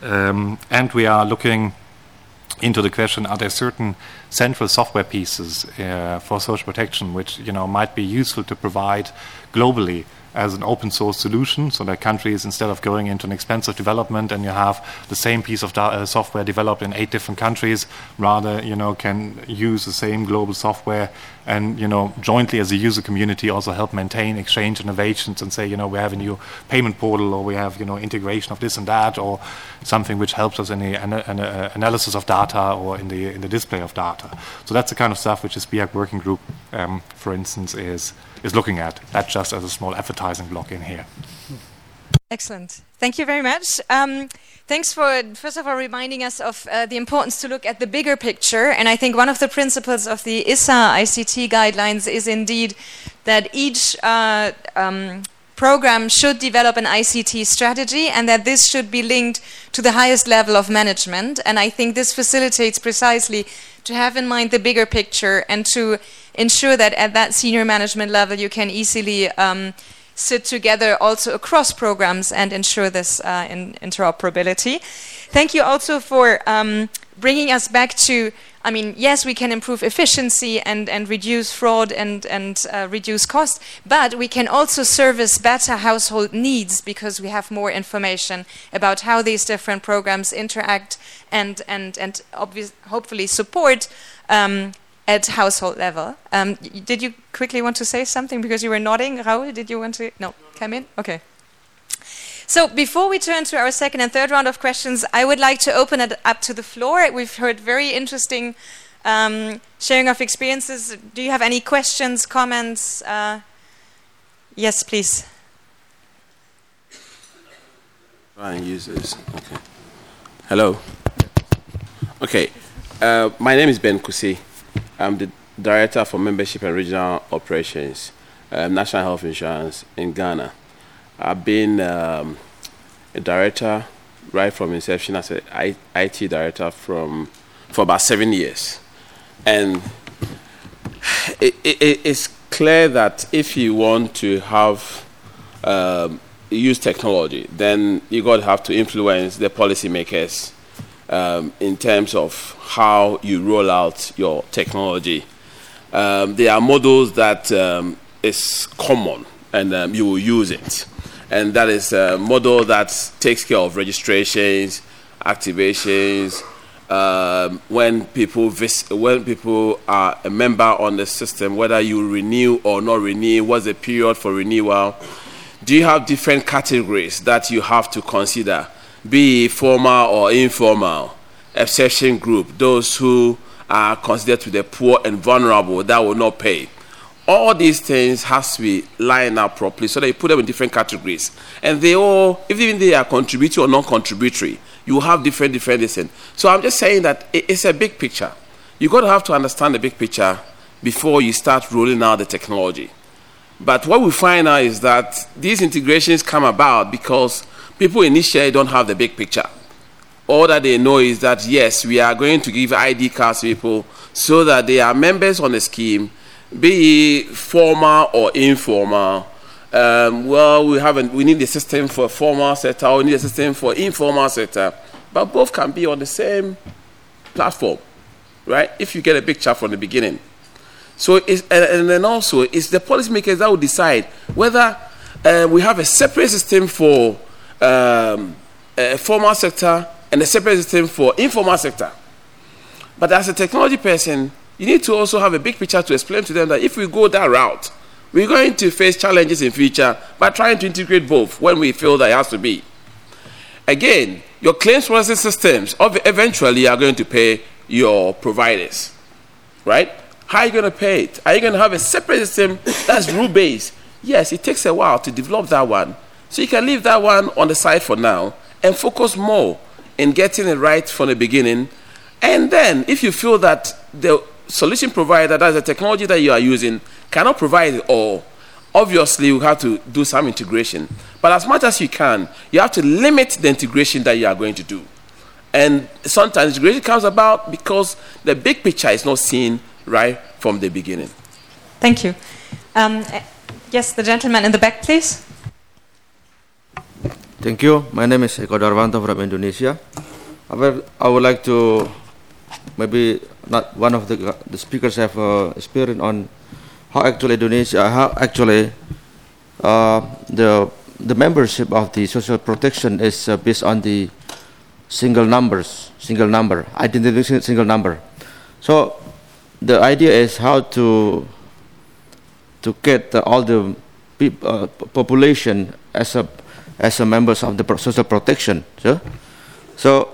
Um, and we are looking into the question, are there certain central software pieces uh, for social protection which, you know, might be useful to provide globally as an open source solution, so that countries, instead of going into an expensive development and you have the same piece of da- uh, software developed in eight different countries, rather, you know, can use the same global software and, you know, jointly as a user community also help maintain, exchange innovations and say, you know, we have a new payment portal, or we have, you know, integration of this and that, or something which helps us in the ana- ana- analysis of data or in the in the display of data. So that's the kind of stuff which the SPIAC working group, um, for instance, is is looking at. That just as a small advertising block in here. Excellent. Thank you very much. Um, thanks for, first of all, reminding us of uh, the importance to look at the bigger picture. And I think one of the principles of the I S A I C T guidelines is indeed that each uh, um, program should develop an I C T strategy, and that this should be linked to the highest level of management. And I think this facilitates precisely to have in mind the bigger picture and to ensure that at that senior management level you can easily um, sit together also across programs and ensure this uh, in interoperability. Thank you also for um, bringing us back to, I mean, yes, we can improve efficiency and, and reduce fraud and, and uh, reduce cost, but we can also service better household needs because we have more information about how these different programs interact and, and, and obvious, hopefully support um, at household level. Um, did you quickly want to say something because you were nodding? Raoul, did you want to? No, come in? Okay. So before we turn to our second and third round of questions, I would like to open it up to the floor. We've heard very interesting um, sharing of experiences. Do you have any questions, comments? Uh, yes, please. Try and use this. Okay. Hello. Okay. Uh, my name is Ben Kusi. I'm the Director for Membership and Regional Operations, um, National Health Insurance in Ghana. I've been um, a director right from inception as an I T director from for about seven years. And it, it, it's clear that if you want to have um, use technology, then you got to have to influence the policymakers Um, in terms of how you roll out your technology. Um, there are models that um, is common and um, you will use it. And that is a model that takes care of registrations, activations, um, when people vis- when people are a member on the system, whether you renew or not renew, what's the period for renewal. Do you have different categories that you have to consider? Be it formal or informal, exception group, those who are considered to be the poor and vulnerable that will not pay, all these things has to be lined up properly so that you put them in different categories. And they all, if even they are contributory or non-contributory, you have different, different listen. So I'm just saying that it's a big picture. You've got to have to understand the big picture before you start rolling out the technology. But what we find out is that these integrations come about because people initially don't have the big picture. All that they know is that, yes, we are going to give I D cards to people so that they are members on the scheme, be it formal or informal. Um, well, we haven't. We need a system for formal sector, or we need a system for informal sector, but both can be on the same platform, right? If you get a picture from the beginning. So, it's, and, and then also, it's the policymakers that will decide whether uh, we have a separate system for um, a formal sector and a separate system for informal sector. But as a technology person, you need to also have a big picture to explain to them that if we go that route, we're going to face challenges in future by trying to integrate both when we feel that it has to be. Again, your claims processing systems eventually are going to pay your providers, right? How are you going to pay it? Are you going to have a separate system that's rule-based? Yes, it takes a while to develop that one. So you can leave that one on the side for now and focus more in getting it right from the beginning. And then if you feel that the solution provider, that's the technology that you are using, cannot provide it all, obviously you have to do some integration. But as much as you can, you have to limit the integration that you are going to do. And sometimes integration comes about because the big picture is not seen right from the beginning. Thank you. Um, yes, the gentleman in the back, please. Thank you. My name is Eko Darwanto from Indonesia. I would, I would like to, maybe not one of the, the speakers have uh, experience on how actually Indonesia, how actually uh, the the membership of the social protection is uh, based on the single numbers, single number, identification single number. So the idea is how to to get uh, all the peop, uh, population as a as a members of the social protection. So, so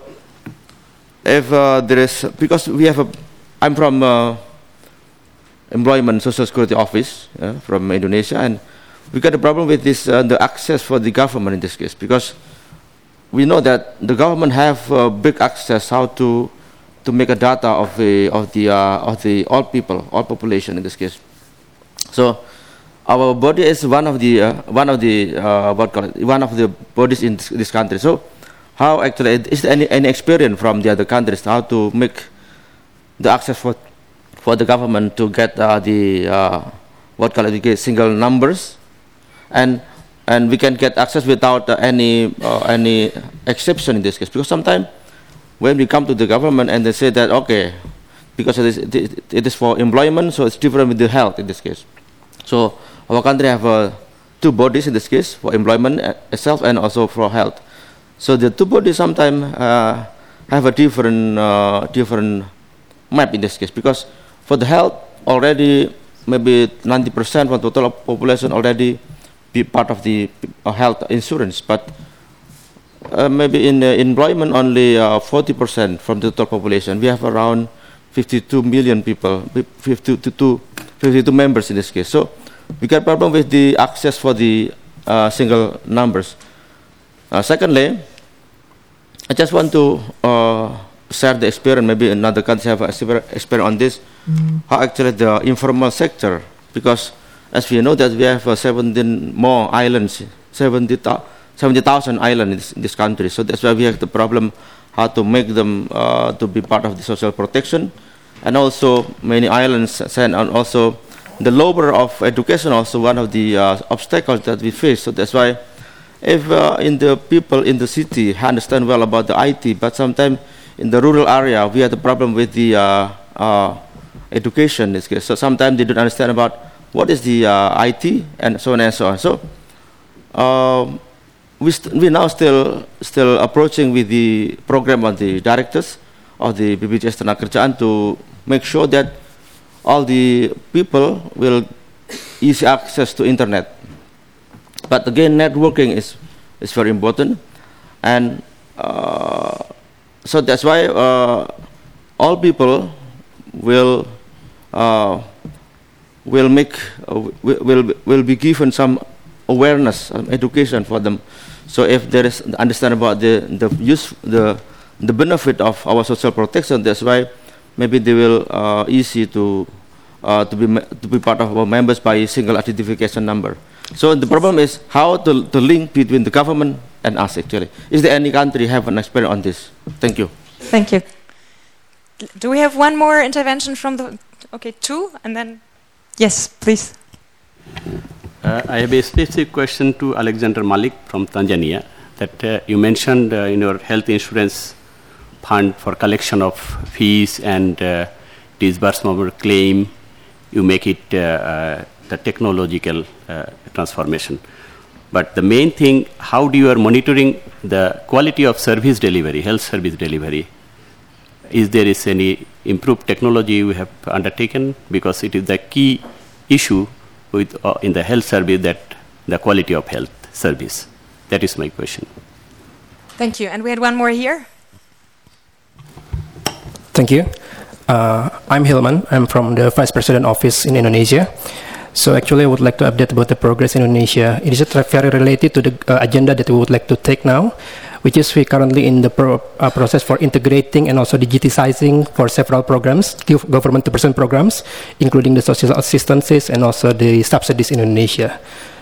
if uh, there is, because we have a, I'm from uh, Employment Social Security Office uh, from Indonesia, and we got a problem with this uh, the access for the government in this case, because we know that the government have uh, big access how to to make a data of the of the uh, of the all people, all population in this case. So our body is one of the uh, one of the uh, what call it, one of the bodies in this, this country. So how actually is there any any experience from the other countries how to make the access for for the government to get uh, the uh, what call it, single numbers, and and we can get access without uh, any uh, any exception in this case, because sometimes when we come to the government and they say that okay, because it is, it is for employment, so it's different with the health in this case. So our country have uh, two bodies in this case, for employment itself and also for health. So the two bodies sometimes uh, have a different uh, different map in this case, because for the health already maybe ninety percent of the total population already be part of the uh, health insurance, but uh, maybe in uh, employment only uh, forty percent from the total population. We have around fifty-two million people, fifty-two, fifty-two members in this case. So we got problem with the access for the uh, single numbers. Uh, secondly, I just want to uh, share the experience, maybe another country have experience on this, mm. how actually the informal sector, because as we know that we have uh, seventeen more islands, seventy thousand islands in this, in this country. So that's why we have the problem how to make them uh, to be part of the social protection. And also many islands, and also the lower of education, also one of the uh, obstacles that we face. So that's why if uh, in the people in the city understand well about the I T, but sometimes in the rural area we have the problem with the uh, uh, education in this case. So sometimes they don't understand about what is the uh, I T and so on and so on. So uh, we st we now still still approaching with the program of the directors of the B P J S Tenaga to make sure that all the people will easy access to internet. But again, networking is is very important, and uh, so that's why uh, all people will uh, will make uh, will will be given some awareness, um, education for them. So if there is understand about the the use the the benefit of our social protection, that's why maybe they will uh, easy to uh, to be to be part of our members by a single identification number. So the problem is how to, to link between the government and us actually. Is there any country have an experience on this? Thank you. Thank you. Do we have one more intervention from the... Okay, two, and then... Yes, please. Uh, I have a specific question to Alexander Malik from Tanzania. That uh, you mentioned uh, in your health insurance fund for collection of fees and uh, disbursement of claim, you make it uh, uh, the technological uh, transformation. But the main thing, how do you are monitoring the quality of service delivery, health service delivery? Is there is any improved technology you have undertaken? Because it is the key issue with uh, in the health service, that the quality of health service. That is my question. Thank you. And we had one more here. Thank you. Uh, I'm Hilman. I'm from the Vice President Office in Indonesia. So actually, I would like to update about the progress in Indonesia. It is very related to the uh, agenda that we would like to take now, which is we currently in the pro uh, process for integrating and also digitizing for several programs, government-to-person programs, including the social assistances and also the subsidies in Indonesia.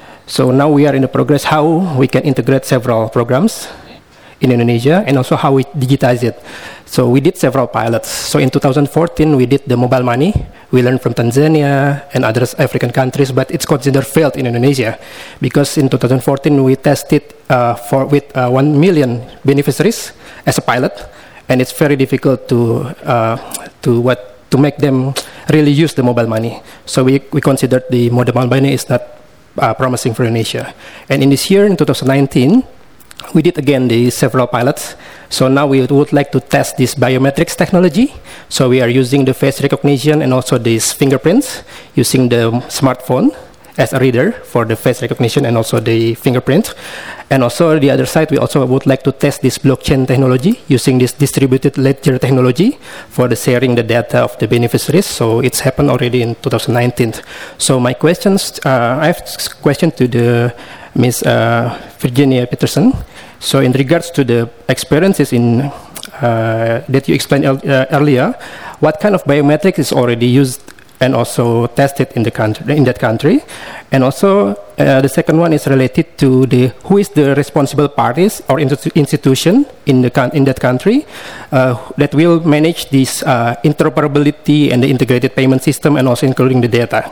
So now we are in the progress how we can integrate several programs in Indonesia and also how we digitize it. So we did several pilots. So in two thousand fourteen, we did the mobile money. We learned from Tanzania and other African countries, but it's considered failed in Indonesia because in two thousand fourteen, we tested uh, for with uh, one million beneficiaries as a pilot, and it's very difficult to uh, to what to make them really use the mobile money. So we, we considered the mobile money is not uh, promising for Indonesia. And in this year, in two thousand nineteen, we did again the several pilots. So now we would like to test this biometrics technology. So we are using the face recognition and also these fingerprints using the smartphone as a reader for the face recognition and also the fingerprint. And also the other side, we also would like to test this blockchain technology using this distributed ledger technology for the sharing the data of the beneficiaries. So it's happened already in two thousand nineteen. So my questions, uh, I have a question to the Miz Uh, Virginia Peterson. So in regards to the experiences in uh, that you explained el uh, earlier, what kind of biometrics is already used and also tested in the country, in that country? And also uh, the second one is related to the who is the responsible parties or institution in the in that country uh, that will manage this uh, interoperability and the integrated payment system and also including the data.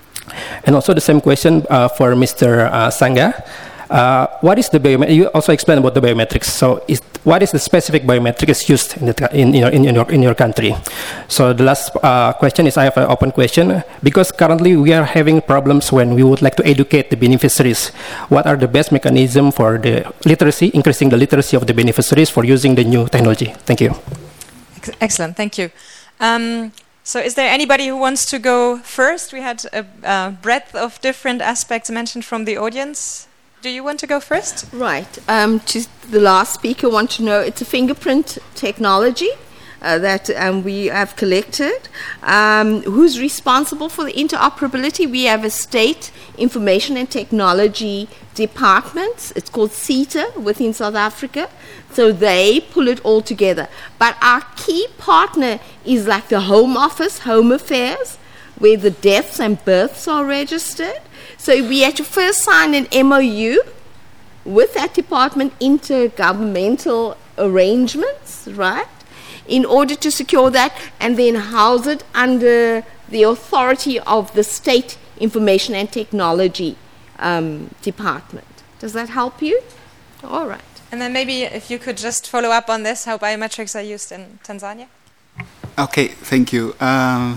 And also the same question uh, for Mister Uh, Sangha. Uh, what is the biometrics? You also explained about the biometrics. So, is, what is the specific biometrics used in, the, in, in, your, in, your, in your country? So, the last uh, question is I have an open question. Because currently we are having problems when we would like to educate the beneficiaries. What are the best mechanisms for the literacy, increasing the literacy of the beneficiaries for using the new technology? Thank you. Excellent. Thank you. Um, So is there anybody who wants to go first? We had a, a breadth of different aspects mentioned from the audience. Do you want to go first? Right. Um, just the last speaker want to know, it's a fingerprint technology uh, that um, we have collected. Um, who's responsible for the interoperability? We have a state information and technology department. It's called SETA within South Africa. So they pull it all together. But our key partner is like the Home Office, Home Affairs, where the deaths and births are registered. So we had to first sign an M O U with that department, intergovernmental arrangements, right, in order to secure that and then house it under the authority of the State Information and Technology um, Department. Does that help you? All right. And then maybe if you could just follow up on this, how biometrics are used in Tanzania? Okay, thank you. Uh,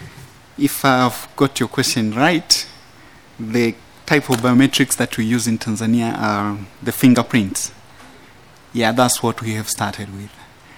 if I've got your question right, the type of biometrics that we use in Tanzania are the fingerprints. Yeah, that's what we have started with.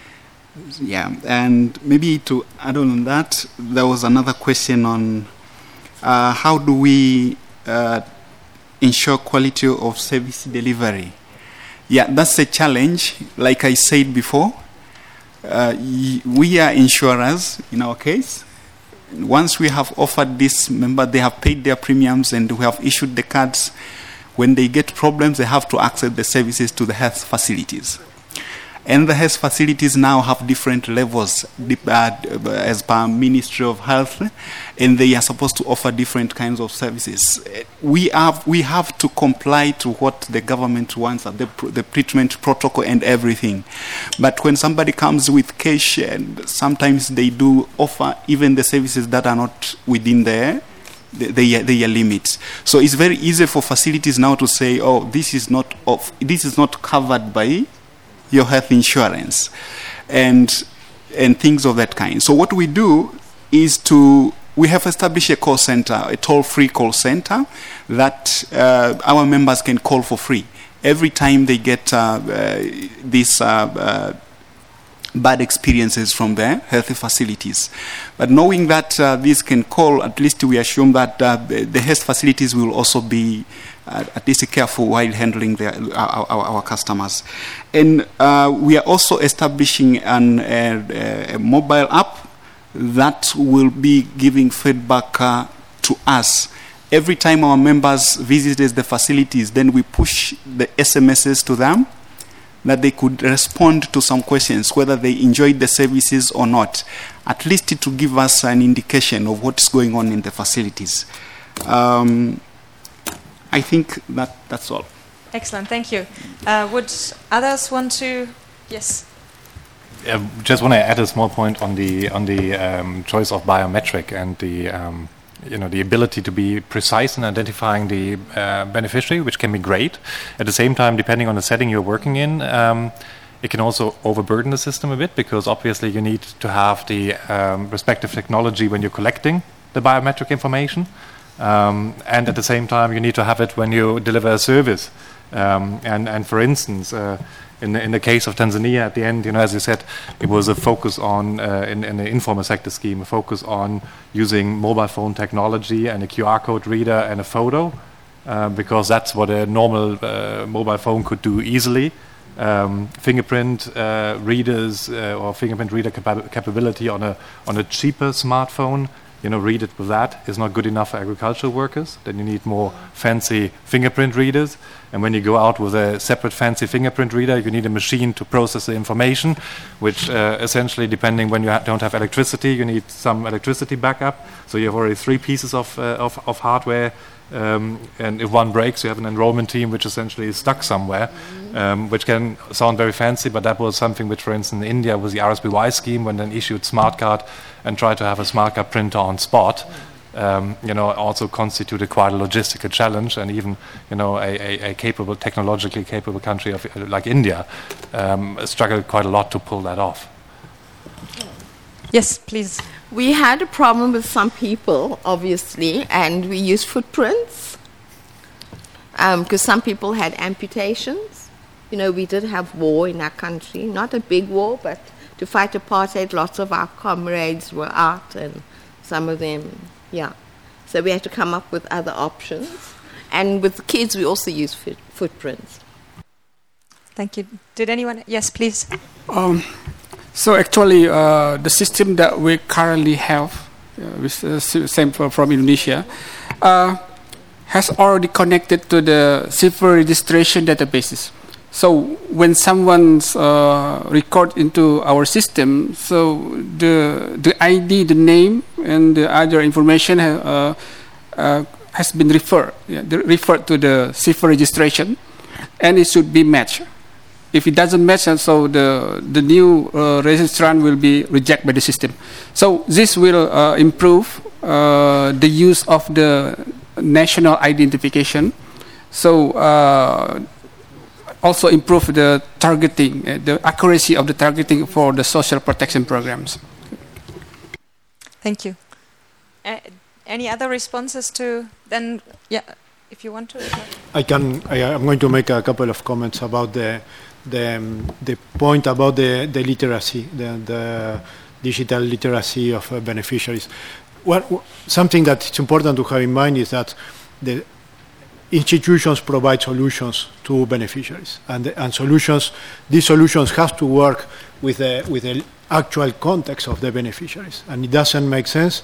Yeah, and maybe to add on that, there was another question on uh, how do we uh, ensure quality of service delivery. Yeah, that's a challenge. Like I said before, uh, we are insurers in our case. once we have offered this, member, they have paid their premiums and we have issued the cards. When they get problems, they have to access the services to the health facilities. And the health facilities now have different levels uh, as per Ministry of Health, and they are supposed to offer different kinds of services. We have we have to comply to what the government wants, the, the treatment protocol and everything. But when somebody comes with cash, and sometimes they do offer even the services that are not within their their, their limits. So it's very easy for facilities now to say, oh, this is not off, this is not covered by your health insurance, and and things of that kind. So what we do is to, we have established a call center, a toll-free call center that uh, our members can call for free every time they get uh, uh, these uh, uh, bad experiences from their health facilities. But knowing that uh, these can call, at least we assume that uh, the health facilities will also be uh, at least careful while handling their, our, our, our customers. And uh, we are also establishing an, a, a mobile app that will be giving feedback uh, to us. Every time our members visit the facilities, then we push the S M Ses to them that they could respond to some questions, whether they enjoyed the services or not, at least to give us an indication of what's going on in the facilities. Um, I think that that's all. Excellent, thank you. Uh, would others want to? Yes. I just want to add a small point on the on the um, choice of biometric and the um, you know the ability to be precise in identifying the uh, beneficiary, which can be great. At the same time, depending on the setting you're working in, um, it can also overburden the system a bit, because obviously you need to have the um, respective technology when you're collecting the biometric information, um, and at the same time you need to have it when you deliver a service. Um, and and for instance. Uh, In the, in the case of Tanzania, at the end, you know, as you said, it was a focus on, uh, in, in the informal sector scheme, a focus on using mobile phone technology and a Q R code reader and a photo, uh, because that's what a normal uh, mobile phone could do easily. Um, fingerprint uh, readers uh, or fingerprint reader capa- capability on a on a cheaper smartphone, you know, read it with that is not good enough for agricultural workers. Then you need more fancy fingerprint readers. And when you go out with a separate fancy fingerprint reader, you need a machine to process the information, which uh, essentially, depending when you ha- don't have electricity, you need some electricity backup. So you have already three pieces of uh, of, of hardware. Um, and if one breaks, you have an enrollment team which essentially is stuck somewhere, um, which can sound very fancy, but that was something which, for instance, in India was the R S B Y scheme, when then issued smart card and tried to have a smart card printer on spot. Um, you know, also constituted quite a logistical challenge, and even, you know, a, a, a capable, technologically capable country of, uh, like India um, struggled quite a lot to pull that off. Yes, please. We had a problem with some people, obviously, and we used footprints because um, some people had amputations. You know, we did have war in our country, not a big war, but to fight apartheid, lots of our comrades were out, and some of them, yeah. So we had to come up with other options. And with the kids, we also use foot- footprints. Thank you. Did anyone? Yes, please. Um, so actually, uh, the system that we currently have, uh, with, uh, same from, from Indonesia, uh, has already connected to the civil registration databases. So when someone's uh, record into our system, so the the I D, the name, and the other information ha- uh, uh, has been referred yeah, referred to the civil registration, and it should be matched. If it doesn't match, and so the the new uh, registrant will be rejected by the system. So this will uh, improve uh, the use of the national identification. So. Uh, Also improve the targeting, uh, the accuracy of the targeting for the social protection programs. Thank you. Uh, any other responses to then? Yeah, if you want to. I can. I, I'm going to make a couple of comments about the the um, the point about the the literacy, the, the digital literacy of uh, beneficiaries. What something that it's important to have in mind is that the institutions provide solutions to beneficiaries, and and solutions. These solutions have to work with the with the actual context of the beneficiaries, and it doesn't make sense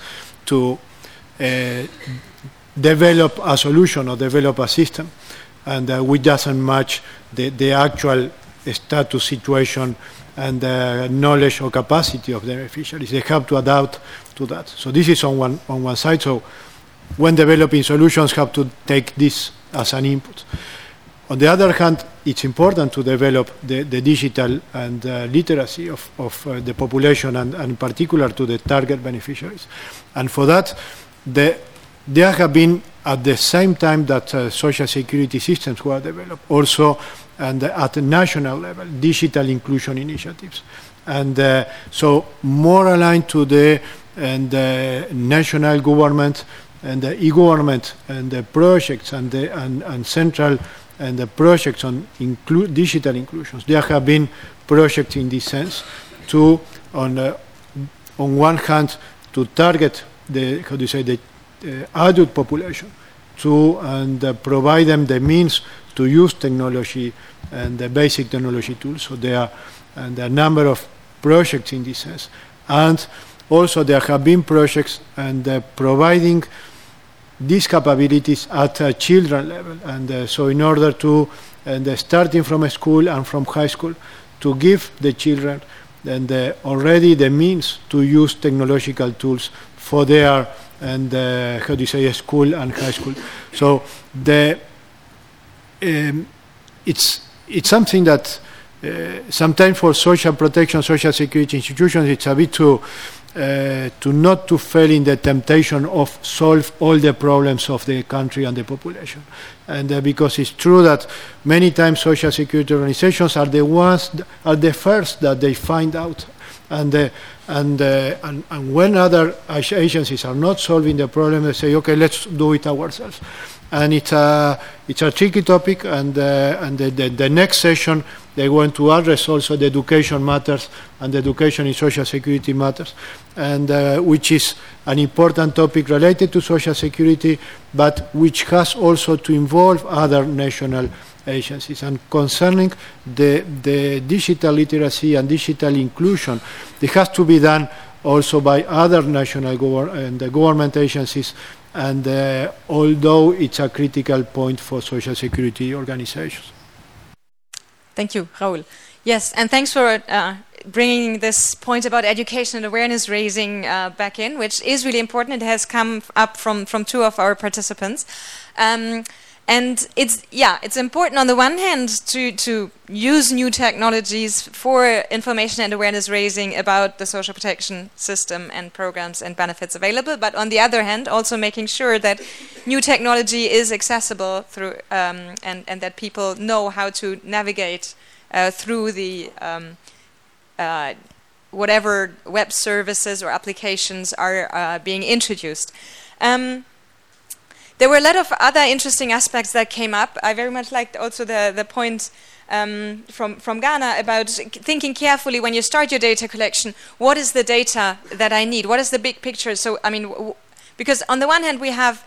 to uh, develop a solution or develop a system, and uh, which doesn't match the, the actual status situation and the knowledge or capacity of the beneficiaries. They have to adapt to that. So this is on one, on one side. So when developing solutions, have to take this as an input. On the other hand, it's important to develop the, the digital and uh, literacy of, of uh, the population, and, and in particular to the target beneficiaries. And for that, the, there have been, at the same time that uh, social security systems were developed, also and uh, at the national level, digital inclusion initiatives. And uh, so more aligned to the and the national government and the e-government and the projects and the and, and central and the projects on inclu digital inclusions. There have been projects in this sense to, on uh, on one hand, to target the, how do you say, the uh, adult population, to and uh, provide them the means to use technology and the basic technology tools. So there are and a number of projects in this sense, and also there have been projects and uh, providing these capabilities at a children level, and uh, so in order to, and uh, starting from school and from high school, to give the children and uh, already the means to use technological tools for their, and uh, how do you say, school and high school. So the um, it's it's something that uh, sometimes for social protection, social security institutions, it's a bit too Uh, to not to fail in the temptation of solve all the problems of the country and the population. And uh, because it's true that many times social security organizations are the ones, are the first that they find out. And, uh, and, uh, and, and when other agencies are not solving the problem, they say, okay, let's do it ourselves. And it's a, it's a tricky topic, and, uh, and the, the, the next session they want to address also the education matters and the education in social security matters, and uh, which is an important topic related to social security, but which has also to involve other national agencies. And concerning the, the digital literacy and digital inclusion, it has to be done also by other national gov and the government agencies, and uh, although it's a critical point for social security organizations. Thank you, Raul. Yes, and thanks for uh, bringing this point about education and awareness raising uh, back in, which is really important. It has come up from, from two of our participants. Um, and it's, yeah, it's important on the one hand to, to use new technologies for information and awareness raising about the social protection system and programs and benefits available, but on the other hand, also making sure that new technology is accessible through um, and, and that people know how to navigate uh, through the um, uh, whatever web services or applications are uh, being introduced. Um, There were a lot of other interesting aspects that came up. I very much liked also the, the point um, from, from Ghana about thinking carefully when you start your data collection, what is the data that I need? What is the big picture? So, I mean, w because on the one hand we have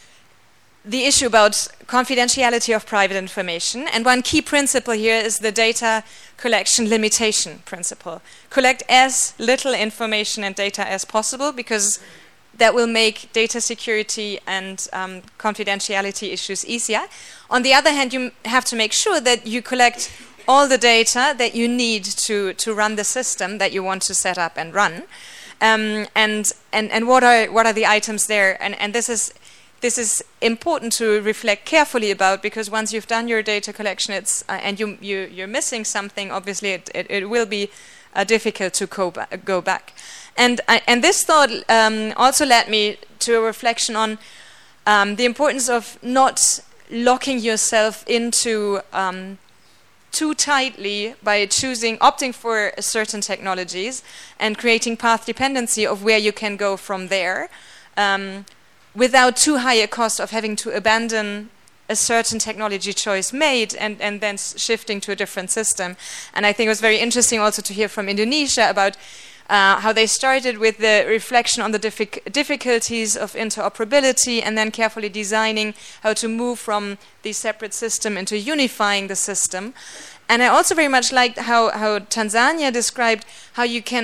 the issue about confidentiality of private information, and one key principle here is the data collection limitation principle. Collect as little information and data as possible, because that will make data security and um, confidentiality issues easier. On the other hand, you have to make sure that you collect all the data that you need to, to run the system that you want to set up and run. Um, and and, and what, are, what are the items there? And, and this is this is important to reflect carefully about, because once you've done your data collection it's, uh, and you, you, you're missing something, obviously it, it, it will be uh, difficult to go, ba go back. And, uh, and this thought um, also led me to a reflection on um, the importance of not locking yourself into um, too tightly by choosing, opting for certain technologies and creating path dependency of where you can go from there, um, without too high a cost of having to abandon a certain technology choice made and, and then shifting to a different system. And I think it was very interesting also to hear from Indonesia about Uh, how they started with the reflection on the diffic difficulties of interoperability, and then carefully designing how to move from the separate system into unifying the system. And I also very much liked how, how Tanzania described how you can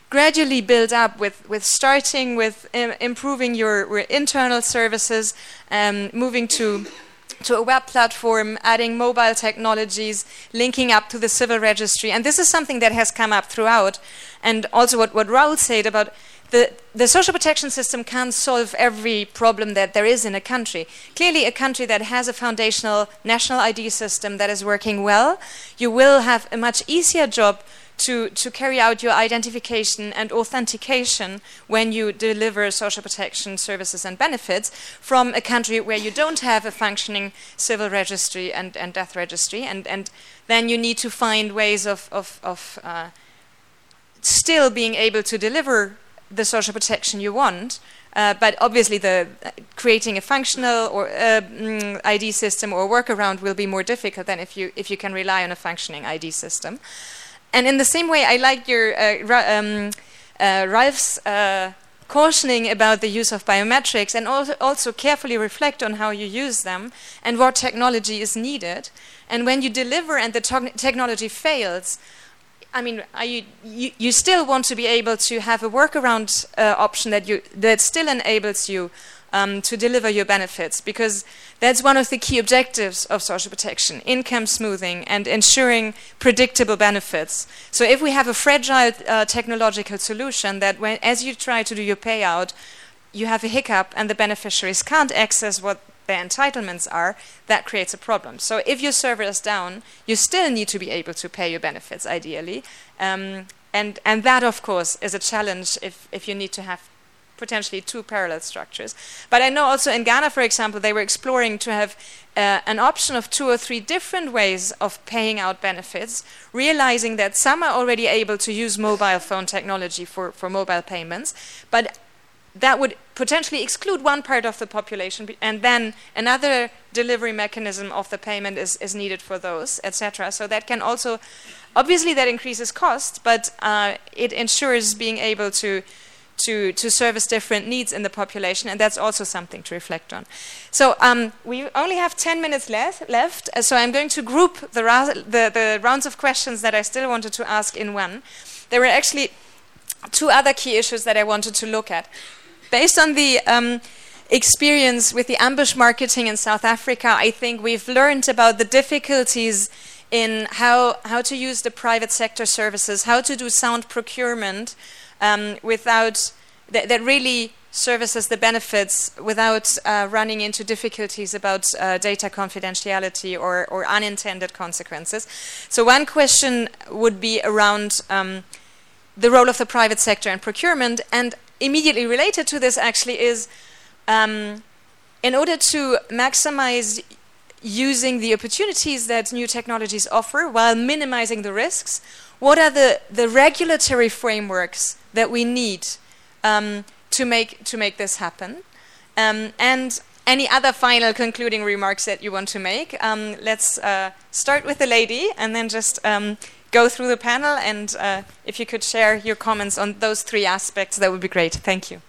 gradually build up with, with starting with im- improving your, your internal services, um, moving to to a web platform, adding mobile technologies, linking up to the civil registry. And this is something that has come up throughout. And also what, what Raul said about the, the social protection system can't solve every problem that there is in a country. Clearly, a country that has a foundational national I D system that is working well, you will have a much easier job to, to carry out your identification and authentication when you deliver social protection services and benefits from a country where you don't have a functioning civil registry and, and death registry. And, and then you need to find ways of, of, of uh, still being able to deliver the social protection you want. Uh, but obviously, the uh, creating a functional or uh, mm, I D system or workaround will be more difficult than if you if you can rely on a functioning I D system. And in the same way, I like your uh, Ra- um, uh, Ralph's uh, cautioning about the use of biometrics, and also, also carefully reflect on how you use them and what technology is needed. And when you deliver and the to- technology fails, I mean, are you, you you still want to be able to have a workaround uh, option that you that still enables you um, to deliver your benefits, because that's one of the key objectives of social protection: income smoothing and ensuring predictable benefits. So if we have a fragile uh, technological solution that, when as you try to do your payout, you have a hiccup and the beneficiaries can't access what their entitlements are, that creates a problem. So if your server is down, you still need to be able to pay your benefits, ideally. Um, and, and that, of course, is a challenge if, if you need to have potentially two parallel structures. But I know also in Ghana, for example, they were exploring to have uh, an option of two or three different ways of paying out benefits, realizing that some are already able to use mobile phone technology for, for mobile payments, but that would potentially exclude one part of the population, and then another delivery mechanism of the payment is, is needed for those, et cetera. So that can also, obviously that increases cost, but uh, it ensures being able to, to, to service different needs in the population, and that's also something to reflect on. So um, we only have ten minutes left, left uh, so I'm going to group the, ra- the, the rounds of questions that I still wanted to ask in one. There were actually two other key issues that I wanted to look at. Based on the um, experience with the ambush marketing in South Africa, I think we've learned about the difficulties in how how to use the private sector services, how to do sound procurement um, without th- that really services the benefits without uh, running into difficulties about uh, data confidentiality or, or unintended consequences. So one question would be around um, the role of the private sector in procurement, and immediately related to this actually is um, in order to maximize using the opportunities that new technologies offer while minimizing the risks, what are the, the regulatory frameworks that we need um, to make to make this happen? Um, and any other final concluding remarks that you want to make? Um, let's uh, start with the lady and then just um, go through the panel, and uh, if you could share your comments on those three aspects, that would be great. Thank you.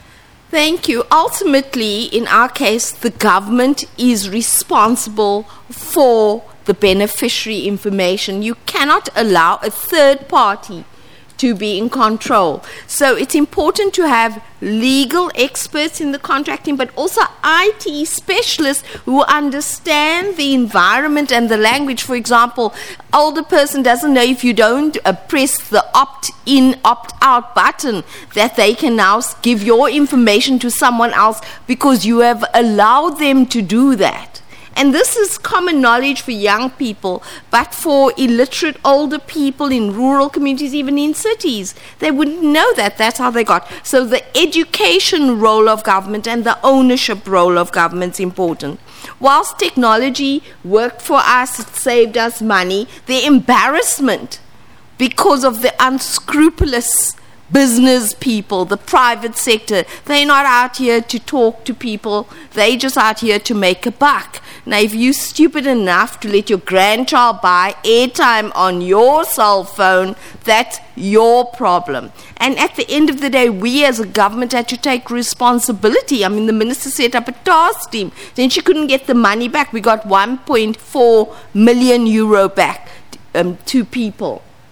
Thank you. Ultimately, in our case, the government is responsible for the beneficiary information. You cannot allow a third party to be in control. So it's important to have legal experts in the contracting, but also I T specialists who understand the environment and the language. For example, older person doesn't know if you don't uh, press the opt-in, opt-out button that they can now give your information to someone else because you have allowed them to do that. And this is common knowledge for young people, but for illiterate older people in rural communities, even in cities, they wouldn't know that. That's how they got. So the education role of government and the ownership role of government is important. Whilst technology worked for us, it saved us money, the embarrassment because of the unscrupulous business people, the private sector, they're not out here to talk to people, they're just out here to make a buck. Now, if you're stupid enough to let your grandchild buy airtime on your cell phone, that's your problem. And at the end of the day, we as a government had to take responsibility. I mean, the minister set up a task team. Then she couldn't get the money back. We got one point four million euro back um, to people.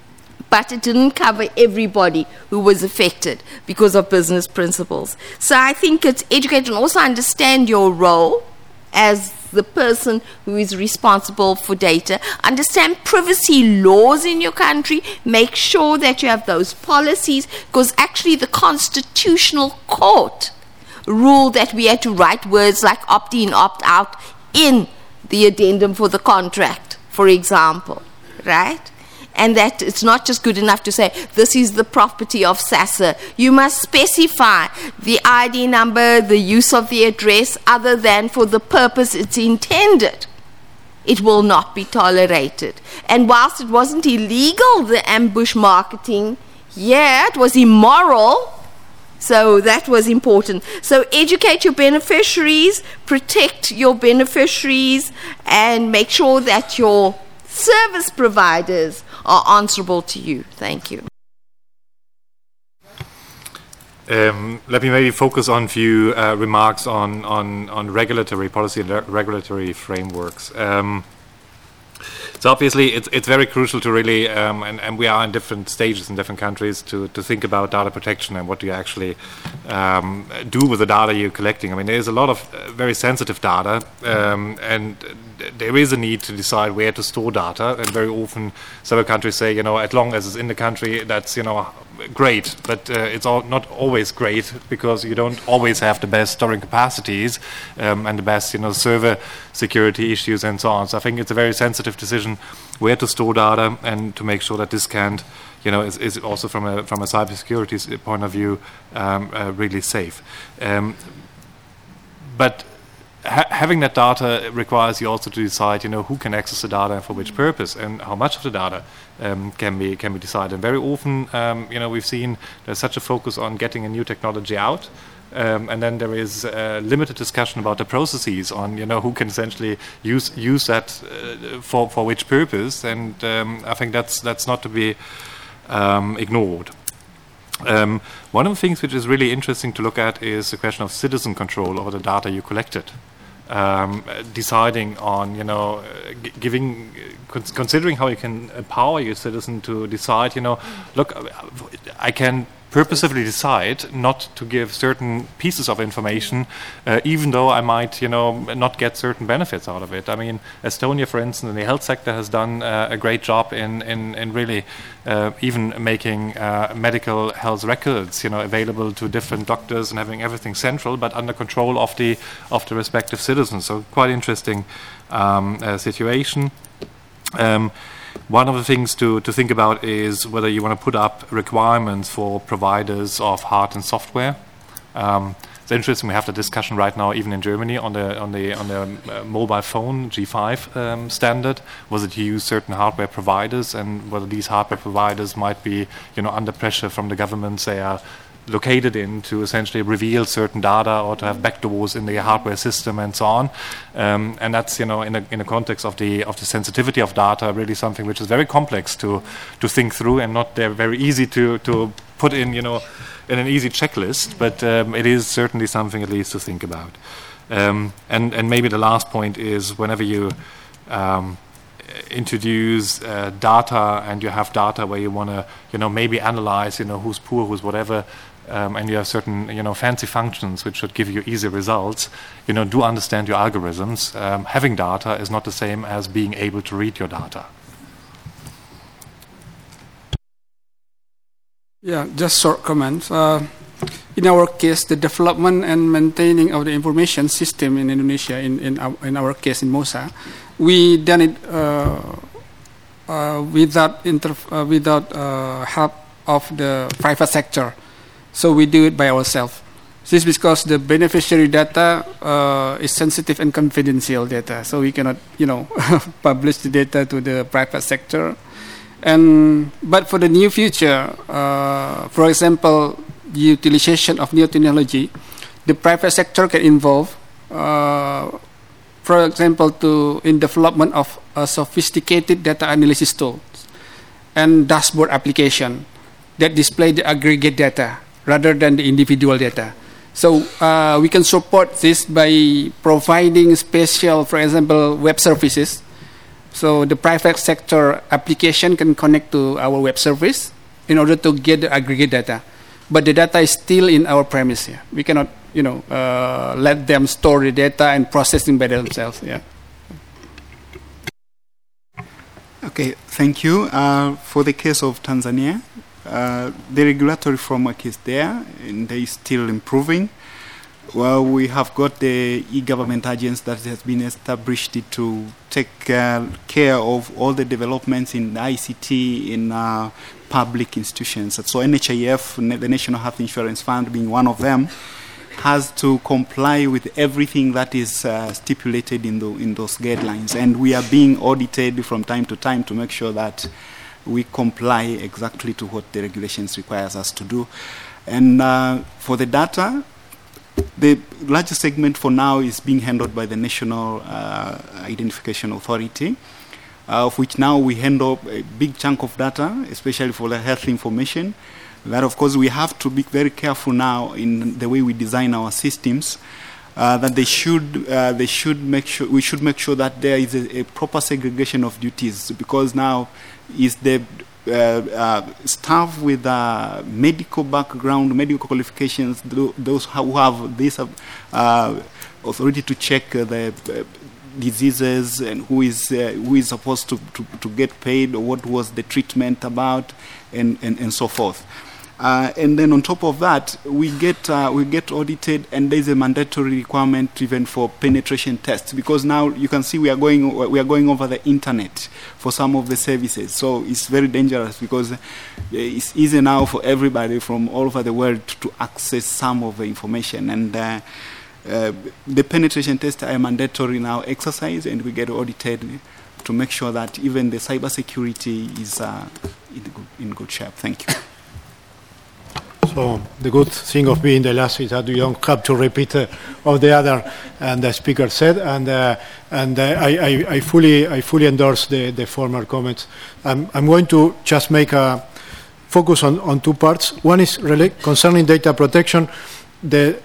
but it didn't cover everybody who was affected because of business principles. So I think it's educate and also understand your role as the person who is responsible for data. Understand privacy laws in your country. Make sure that you have those policies, because actually the Constitutional Court ruled that we had to write words like opt-in, opt-out in the addendum for the contract, for example, right? And that it's not just good enough to say, this is the property of SASSA. You must specify the I D number, the use of the address, other than for the purpose it's intended. It will not be tolerated. And whilst it wasn't illegal, the ambush marketing, yeah, it was immoral. So that was important. So educate your beneficiaries, protect your beneficiaries, and make sure that your service providers are answerable to you. Thank you. Um, let me maybe focus on a few uh, remarks on, on, on regulatory policy and regulatory frameworks. Um, so obviously it's, it's very crucial to really, um, and, and we are in different stages in different countries, to, to think about data protection and what do you actually um, do with the data you're collecting. I mean, there's a lot of uh, very sensitive data, um, and there is a need to decide where to store data, and very often several countries say, you know, as long as it's in the country, that's, you know, great, but uh, it's all not always great, because you don't always have the best storing capacities um, and the best, you know, server security issues and so on. So I think it's a very sensitive decision where to store data, and to make sure that this can't, you know, is, is also from a from a cybersecurity point of view um, uh, really safe. Um, but Ha- having that data requires you also to decide, you know, who can access the data and for which purpose, and how much of the data um, can be can be decided. And very often, um, you know, we've seen there's such a focus on getting a new technology out, um, and then there is uh, limited discussion about the processes on, you know, who can essentially use use that uh, for for which purpose. And um, I think that's that's not to be um, ignored. Um, one of the things which is really interesting to look at is the question of citizen control over the data you collected. Um, deciding on, you know, uh, g- giving, uh, considering how you can empower your citizen to decide, you know, look, I can purposefully decide not to give certain pieces of information, uh, even though I might, you know, not get certain benefits out of it. I mean, Estonia, for instance, in the health sector has done uh, a great job in, in, in really uh, even making uh, medical health records, you know, available to different doctors and having everything central, but under control of the of the respective citizens. So quite interesting um, uh, situation. Um, One of the things to, to think about is whether you want to put up requirements for providers of hard and software. Um, it's interesting. We have the discussion right now, even in Germany, on the on the on the uh, mobile phone G five um, standard. Was it to use certain hardware providers, and whether these hardware providers might be, you know, under pressure from the government they are located in to essentially reveal certain data, or to have backdoors in the hardware system and so on. Um, and that's, you know, in a in a context of the of the sensitivity of data, really something which is very complex to to think through, and not uh, very easy to to put in, you know, in an easy checklist. But um, it is certainly something at least to think about. Um, and and maybe the last point is, whenever you um, introduce uh, data, and you have data where you want to, you know, maybe analyze, you know, who's poor, who's whatever, um, and you have certain, you know, fancy functions which should give you easy results, you know, do understand your algorithms. Um, having data is not the same as being able to read your data. Yeah, just short comments. Uh, in our case, the development and maintaining of the information system in Indonesia, in in our, in our case in MOSA, we done it uh, uh, without inter- uh, without uh, help of the private sector. So we do it by ourselves. This is because the beneficiary data uh, is sensitive and confidential data, so we cannot, you know, publish the data to the private sector. And but for the new future, uh, for example, the utilization of new technology, the private sector can involve. Uh, For example, to in development of a sophisticated data analysis tools and dashboard application that display the aggregate data rather than the individual data. So uh, we can support this by providing special, for example, web services, So the private sector application can connect to our web service in order to get the aggregate data. But the data is still in our premise here. We cannot, you know, uh, let them store the data and processing by themselves. Yeah. Okay, thank you. Uh, for the case of Tanzania, uh, the regulatory framework is there, and they is still improving. Well, we have got the e-government agency that has been established to take uh, care of all the developments in I C T in uh, public institutions. So N H I F, the National Health Insurance Fund, being one of them, has to comply with everything that is uh, stipulated in, the, in those guidelines. And we are being audited from time to time to make sure that we comply exactly to what the regulations requires us to do. And uh, for the data, the largest segment for now is being handled by the National uh, Identification Authority, uh, of which now we handle a big chunk of data, especially for the health information. That, of course, we have to be very careful now in the way we design our systems, uh, that they should, uh, they should make sure, we should make sure that there is a, a proper segregation of duties, because now is the uh, uh, staff with uh, medical background, medical qualifications, those who have this uh, authority to check uh, the uh, diseases and who is uh, who is supposed to, to, to get paid, or what was the treatment about, and, and, and so forth. Uh, and then on top of that, we get uh, we get audited, and there's a mandatory requirement even for penetration tests, because now you can see we are going we are going over the internet for some of the services. So it's very dangerous, because it's easy now for everybody from all over the world to access some of the information. And uh, uh, the penetration tests are a mandatory now exercise, and we get audited to make sure that even the cybersecurity is uh, in, good, in good shape. Thank you. So the good thing of being the last is that you don't have to repeat uh, what the other and the speaker said, and uh, and uh, I, I, I fully I fully endorse the, the former comments. I'm, I'm going to just make a focus on, on two parts. One is really concerning data protection. The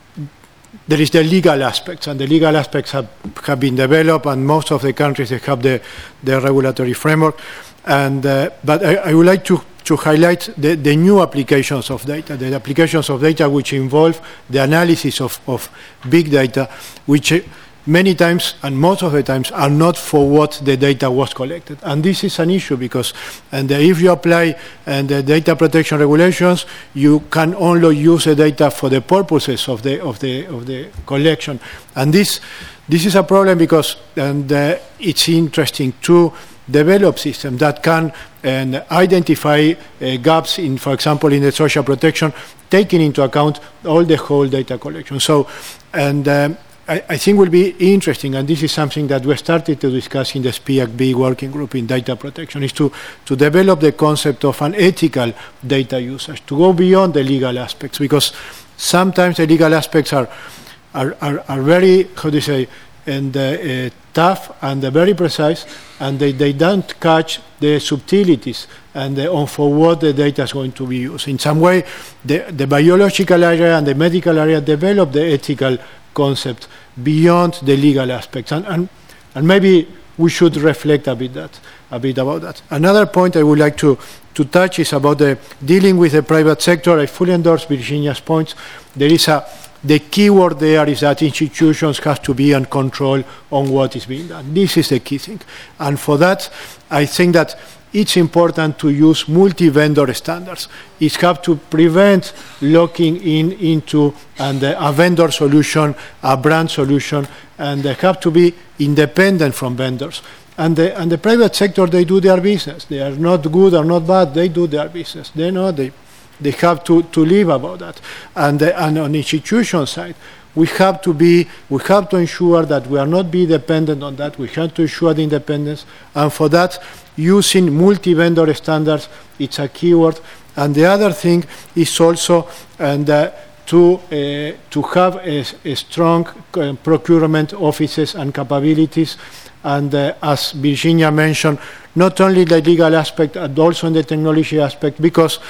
there is the legal aspects, and the legal aspects have, have been developed, and most of the countries they have the, the regulatory framework. And uh, but I, I would like to to highlight the, the new applications of data, the applications of data which involve the analysis of, of big data, which many times and most of the times are not for what the data was collected. And this is an issue, because and if you apply and the data protection regulations, you can only use the data for the purposes of the of the of the collection. And this this is a problem, because and uh, it's interesting to develop systems that can and identify uh, gaps in, for example, in the social protection, taking into account all the whole data collection. So, and um, I, I think will be interesting, and this is something that we started to discuss in the S P I A C B working group in data protection, is to, to develop the concept of an ethical data usage, to go beyond the legal aspects, because sometimes the legal aspects are, are, are, are very, how do you say, and uh, uh, tough and uh, very precise, and they, they don't catch the subtleties and the, on for what the data is going to be used. In some way, the, the biological area and the medical area develop the ethical concept beyond the legal aspects, and, and, and maybe we should reflect a bit that a bit about that. Another point I would like to, to touch is about the dealing with the private sector. I fully endorse Virginia's points. There is a The key word there is that institutions have to be in control on what is being done. This is the key thing. And for that, I think that it's important to use multi-vendor standards. It has to prevent locking in into and uh, a vendor solution, a brand solution, and they have to be independent from vendors. And the, and the private sector, they do their business. They are not good or not bad, they do their business. They know they They have to, to live about that. And, uh, and on the institution side, we have to be, we have to ensure that we are not be dependent on that. We have to ensure the independence. And for that, using multi-vendor standards, it's a keyword. And the other thing is also and uh, to uh, to have a, a strong uh, procurement offices and capabilities. And uh, as Virginia mentioned, not only the legal aspect, but also in the technology aspect, because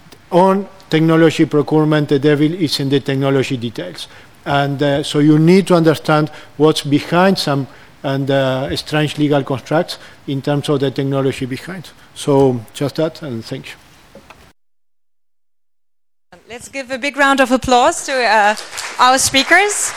on technology procurement, the devil is in the technology details. And uh, so you need to understand what's behind some and uh, strange legal constructs in terms of the technology behind. So just that, and thank you. Let's give a big round of applause to uh, our speakers.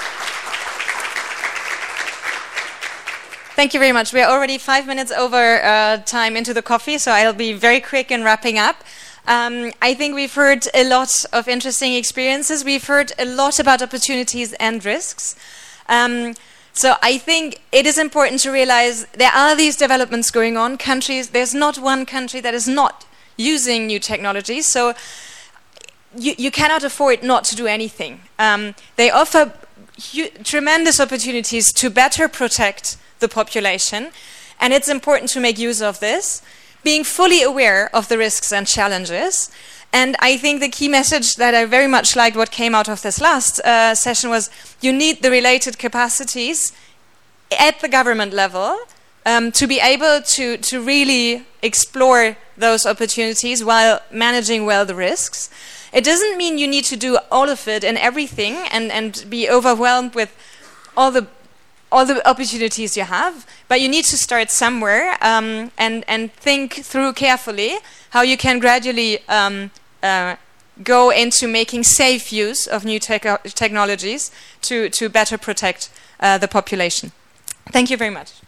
Thank you very much. We are already five minutes over uh, time into the coffee, so I'll be very quick in wrapping up. Um, I think we've heard a lot of interesting experiences. We've heard a lot about opportunities and risks. Um, so I think it is important to realize there are these developments going on. Countries, there's not one country that is not using new technologies. So you, you cannot afford not to do anything. Um, they offer tremendous opportunities to better protect the population, and it's important to make use of this, being fully aware of the risks and challenges. And I think the key message that I very much liked what came out of this last uh, session was you need the related capacities at the government level um, to be able to, to really explore those opportunities while managing well the risks. It doesn't mean you need to do all of it and everything and, and be overwhelmed with all the all the opportunities you have, but you need to start somewhere um, and, and think through carefully how you can gradually um, uh, go into making safe use of new te technologies to, to better protect uh, the population. Thank you very much.